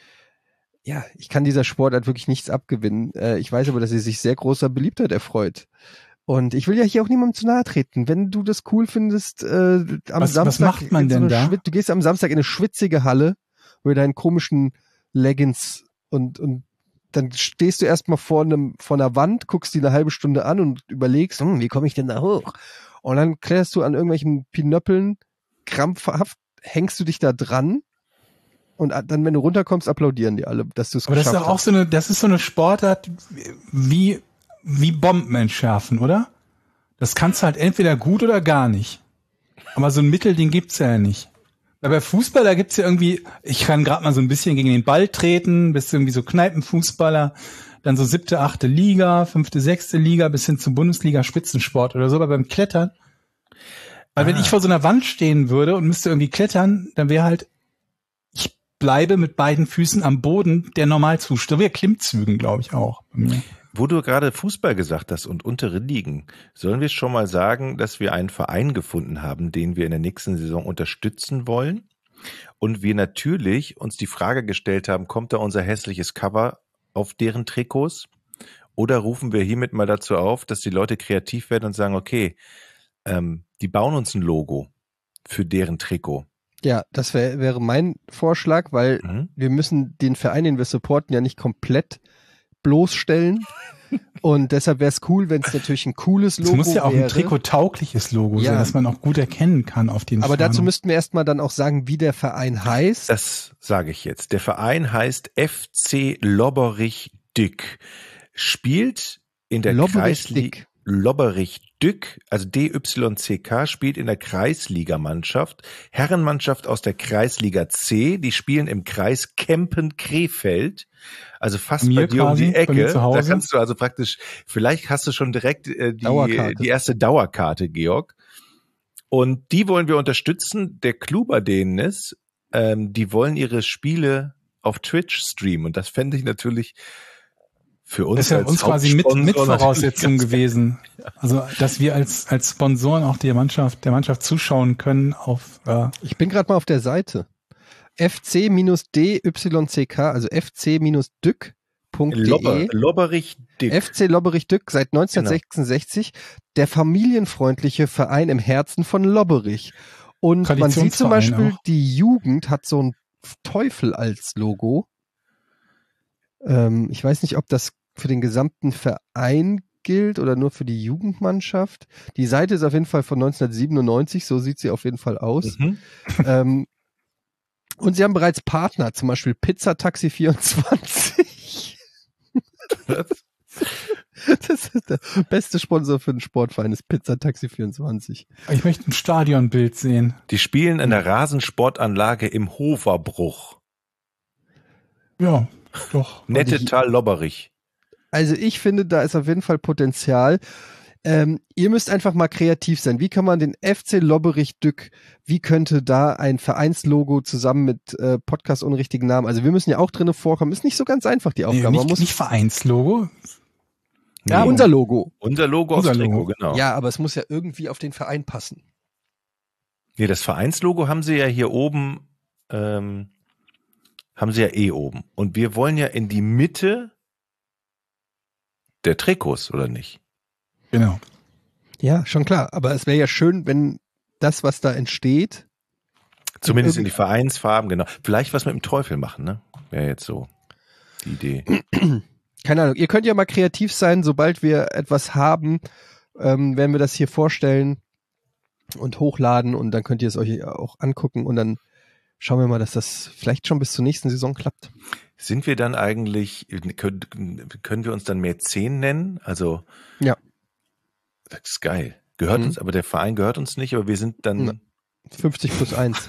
Ja, ich kann dieser Sportart wirklich nichts abgewinnen. Äh, ich weiß aber, dass sie sich sehr großer Beliebtheit erfreut. Und ich will ja hier auch niemandem zu nahe treten. Wenn du das cool findest, äh, am Was- was Samstag. macht man in so denn eine da? Schwit- Du gehst am Samstag in eine schwitzige Halle mit deinen komischen Leggings und, und dann stehst du erstmal vor einem, vor einer Wand, guckst die eine halbe Stunde an und überlegst, hm, wie komme ich denn da hoch? Und dann kletterst du an irgendwelchen Pinöppeln, krampfhaft hängst du dich da dran und dann, wenn du runterkommst, applaudieren die alle, dass du es Aber das ist geschafft doch auch hast. so eine, das ist so eine Sportart wie, wie Bomben entschärfen, oder? Das kannst du halt entweder gut oder gar nicht. Aber so ein Mittelding gibt's ja nicht. Weil bei Fußball, da gibt's ja irgendwie, ich kann gerade mal so ein bisschen gegen den Ball treten, bist irgendwie so Kneipenfußballer, dann so siebte, achte Liga, fünfte, sechste Liga, bis hin zum Bundesliga Spitzensport oder so, aber beim Klettern, weil wenn ich vor so einer Wand stehen würde und müsste irgendwie klettern, dann wäre halt, ich bleibe mit beiden Füßen am Boden der Normalzustand. Wäre Klimmzügen, glaube ich, auch bei mir. Wo du gerade Fußball gesagt hast und untere Ligen, sollen wir schon mal sagen, dass wir einen Verein gefunden haben, den wir in der nächsten Saison unterstützen wollen? Und wir natürlich uns die Frage gestellt haben, kommt da unser hässliches Cover auf deren Trikots? Oder rufen wir hiermit mal dazu auf, dass die Leute kreativ werden und sagen, okay, ähm, die bauen uns ein Logo für deren Trikot. Ja, das wär, wäre mein Vorschlag, weil Mhm. wir müssen den Verein, den wir supporten, ja nicht komplett bloßstellen. Und deshalb wäre es cool, wenn es natürlich ein cooles Logo Es muss ja auch wäre. ein trikottaugliches Logo Ja. sein, dass man auch gut erkennen kann auf den Aber dazu Fahnen. müssten wir erstmal dann auch sagen, wie der Verein heißt. Das sage ich jetzt. Der Verein heißt F C Lobberich-Dück. Spielt in der Kreisliga Lobberich-Dück. Lobberich-Dück, also D Y C K, spielt in der Kreisligamannschaft. Herrenmannschaft aus der Kreisliga C, die spielen im Kreis Kempen-Krefeld. Also fast Mir bei dir um quasi, die bei mir Ecke. zu Da Hause. kannst du also praktisch, vielleicht hast du schon direkt äh, die, Dauerkarte. die erste Dauerkarte, Georg. Und die wollen wir unterstützen. Der Clou bei denen ist, ähm, die wollen ihre Spiele auf Twitch streamen. Und das fände ich natürlich für uns Das ist ja als uns quasi mit, Hauptsponsor mit Voraussetzung natürlich ganz gewesen. Also, dass wir als, als Sponsoren auch der Mannschaft, der Mannschaft zuschauen können auf, äh, Ich bin gerade mal auf der Seite. F C D Y C K, also f c dück punkt Lobber, de. Lobberich-Dück. F C Lobberich-Dück seit neunzehnhundertsechsundsechzig, der familienfreundliche Verein im Herzen von Lobberich. Und man sieht zum Traditionsverein Beispiel, auch. die Jugend hat so einen Teufel als Logo. Ähm, ich weiß nicht, ob das für den gesamten Verein gilt oder nur für die Jugendmannschaft. Die Seite ist auf jeden Fall von neunzehnhundertsiebenundneunzig, so sieht sie auf jeden Fall aus. Mhm. ähm, und sie haben bereits Partner, zum Beispiel Pizza Taxi vierundzwanzig. Was? Das ist der beste Sponsor für den Sportverein, ist Pizza Taxi vierundzwanzig. ich möchte ein Stadionbild sehen. Die spielen in der Rasensportanlage im Hoferbruch. Ja, doch. Nettetal Lobberich. Also ich finde, da ist auf jeden Fall Potenzial. Ähm, ihr müsst einfach mal kreativ sein. Wie kann man den F C Lobberich-Dück, wie könnte da ein Vereinslogo zusammen mit äh, Podcast ohne richtigen Namen, also wir müssen ja auch drinnen vorkommen, ist nicht so ganz einfach die Nee, Aufgabe. Man nicht, muss, nicht Vereinslogo. ja, Nee. unser Logo. Unser Logo Unser aufs Trikot, Logo. genau. Ja, aber es muss ja irgendwie auf den Verein passen. Nee, das Vereinslogo haben sie ja hier oben, ähm, haben sie ja eh oben. Und wir wollen ja in die Mitte der Trikots, oder nicht? Genau. Ja, schon klar. Aber es wäre ja schön, wenn das, was da entsteht, Zumindest in die irgend- Vereinsfarben, genau. Vielleicht was mit dem Teufel machen, ne? Wäre jetzt so die Idee. keine Ahnung, ihr könnt ja mal kreativ sein, sobald wir etwas haben, ähm, werden wir das hier vorstellen und hochladen und dann könnt ihr es euch auch angucken und dann schauen wir mal, dass das vielleicht schon bis zur nächsten Saison klappt. Sind wir dann eigentlich, können, können wir uns dann Mäzen nennen? Also, Ja. das ist geil. Gehört Mhm. uns, aber der Verein gehört uns nicht, aber wir sind dann, Ja. fünfzig plus eins.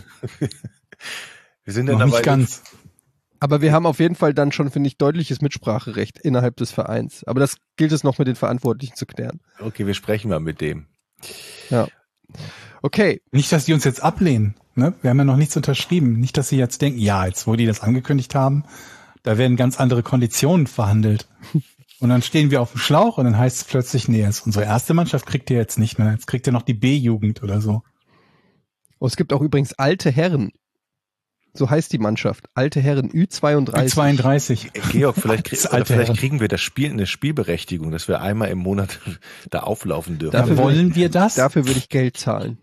wir sind dann Noch dabei. nicht ganz. Aber wir haben auf jeden Fall dann schon, finde ich, deutliches Mitspracherecht innerhalb des Vereins. Aber das gilt es noch mit den Verantwortlichen zu klären. Okay, wir sprechen mal mit dem. Ja. Okay. Nicht, dass die uns jetzt ablehnen. Ne? Wir haben ja noch nichts unterschrieben. Nicht, dass sie jetzt denken, ja, jetzt wo die das angekündigt haben, da werden ganz andere Konditionen verhandelt. Und dann stehen wir auf dem Schlauch und dann heißt es plötzlich, nee, jetzt unsere erste Mannschaft kriegt ihr jetzt nicht mehr. Jetzt kriegt ihr noch die B-Jugend oder so. Oh, es gibt auch übrigens alte Herren. So heißt die Mannschaft. Alte Herren Ü zweiunddreißig. zweiunddreißig. Äh, Georg, vielleicht, krieg, Das oder alte vielleicht Herren. kriegen wir das Spiel eine Spielberechtigung, dass wir einmal im Monat da auflaufen dürfen. Dafür Ja, wollen wir das? Dafür würde ich Geld zahlen.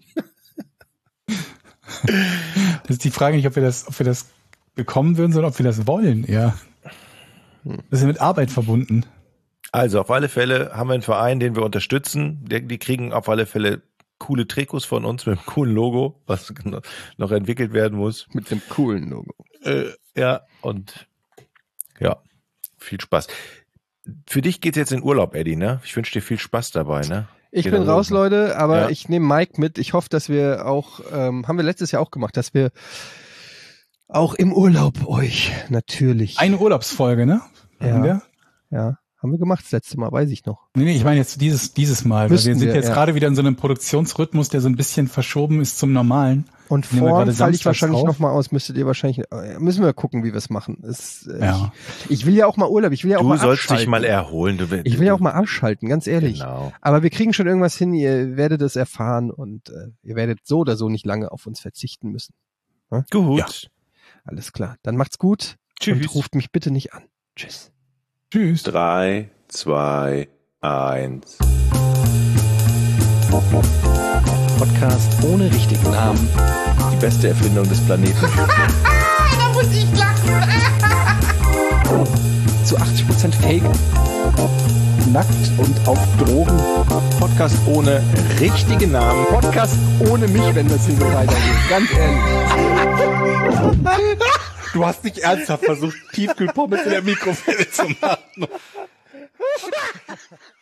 Das ist die Frage nicht, ob wir das, ob wir das bekommen würden, sondern ob wir das wollen, ja. Das ist ja mit Arbeit verbunden. Also auf alle Fälle haben wir einen Verein, den wir unterstützen. Die, die kriegen auf alle Fälle coole Trikots von uns mit einem coolen Logo, was noch entwickelt werden muss. Mit dem coolen Logo. Äh, ja, und ja, viel Spaß. Für dich geht's jetzt in Urlaub, Eddie, ne? Ich wünsche dir viel Spaß dabei, ne? Ich Geht bin dann raus, los, ne? Leute, aber Ja. ich nehme Mike mit. Ich hoffe, dass wir auch, ähm, haben wir letztes Jahr auch gemacht, dass wir auch im Urlaub euch natürlich. Eine Urlaubsfolge, ne? Ja. Haben wir? Ja, haben wir gemacht das letzte Mal, weiß ich noch. Nee, nee, ich meine jetzt dieses, dieses Mal. Weil Müssten wir sind wir, jetzt ja. gerade wieder in so einem Produktionsrhythmus, der so ein bisschen verschoben ist zum Normalen. Und Nehmen wir vorn gerade falle ich samstags wahrscheinlich auf. nochmal aus, müsstet ihr wahrscheinlich, äh, müssen wir gucken, wie wir es machen. Es, äh, Ja. ich, ich will ja auch mal Urlaub, ich will ja auch Du mal sollst abschalten. dich mal erholen. Du, Ich will ja auch mal abschalten, ganz ehrlich. Genau. Aber wir kriegen schon irgendwas hin, ihr werdet es erfahren und äh, ihr werdet so oder so nicht lange auf uns verzichten müssen. Gut. Ja. Alles klar, dann macht's gut Tschüss. und ruft mich bitte nicht an. Tschüss. Tschüss. Drei, zwei, eins. Podcast ohne richtigen Namen. Die beste Erfindung des Planeten. Da muss ich lachen. zu achtzig Prozent Fake. Nackt und auf Drogen. Podcast ohne richtigen Namen. Podcast ohne mich, wenn das hier so weitergeht. Ganz ehrlich. Du hast nicht ernsthaft versucht, Tiefkühlpommes in der Mikrowelle zu machen.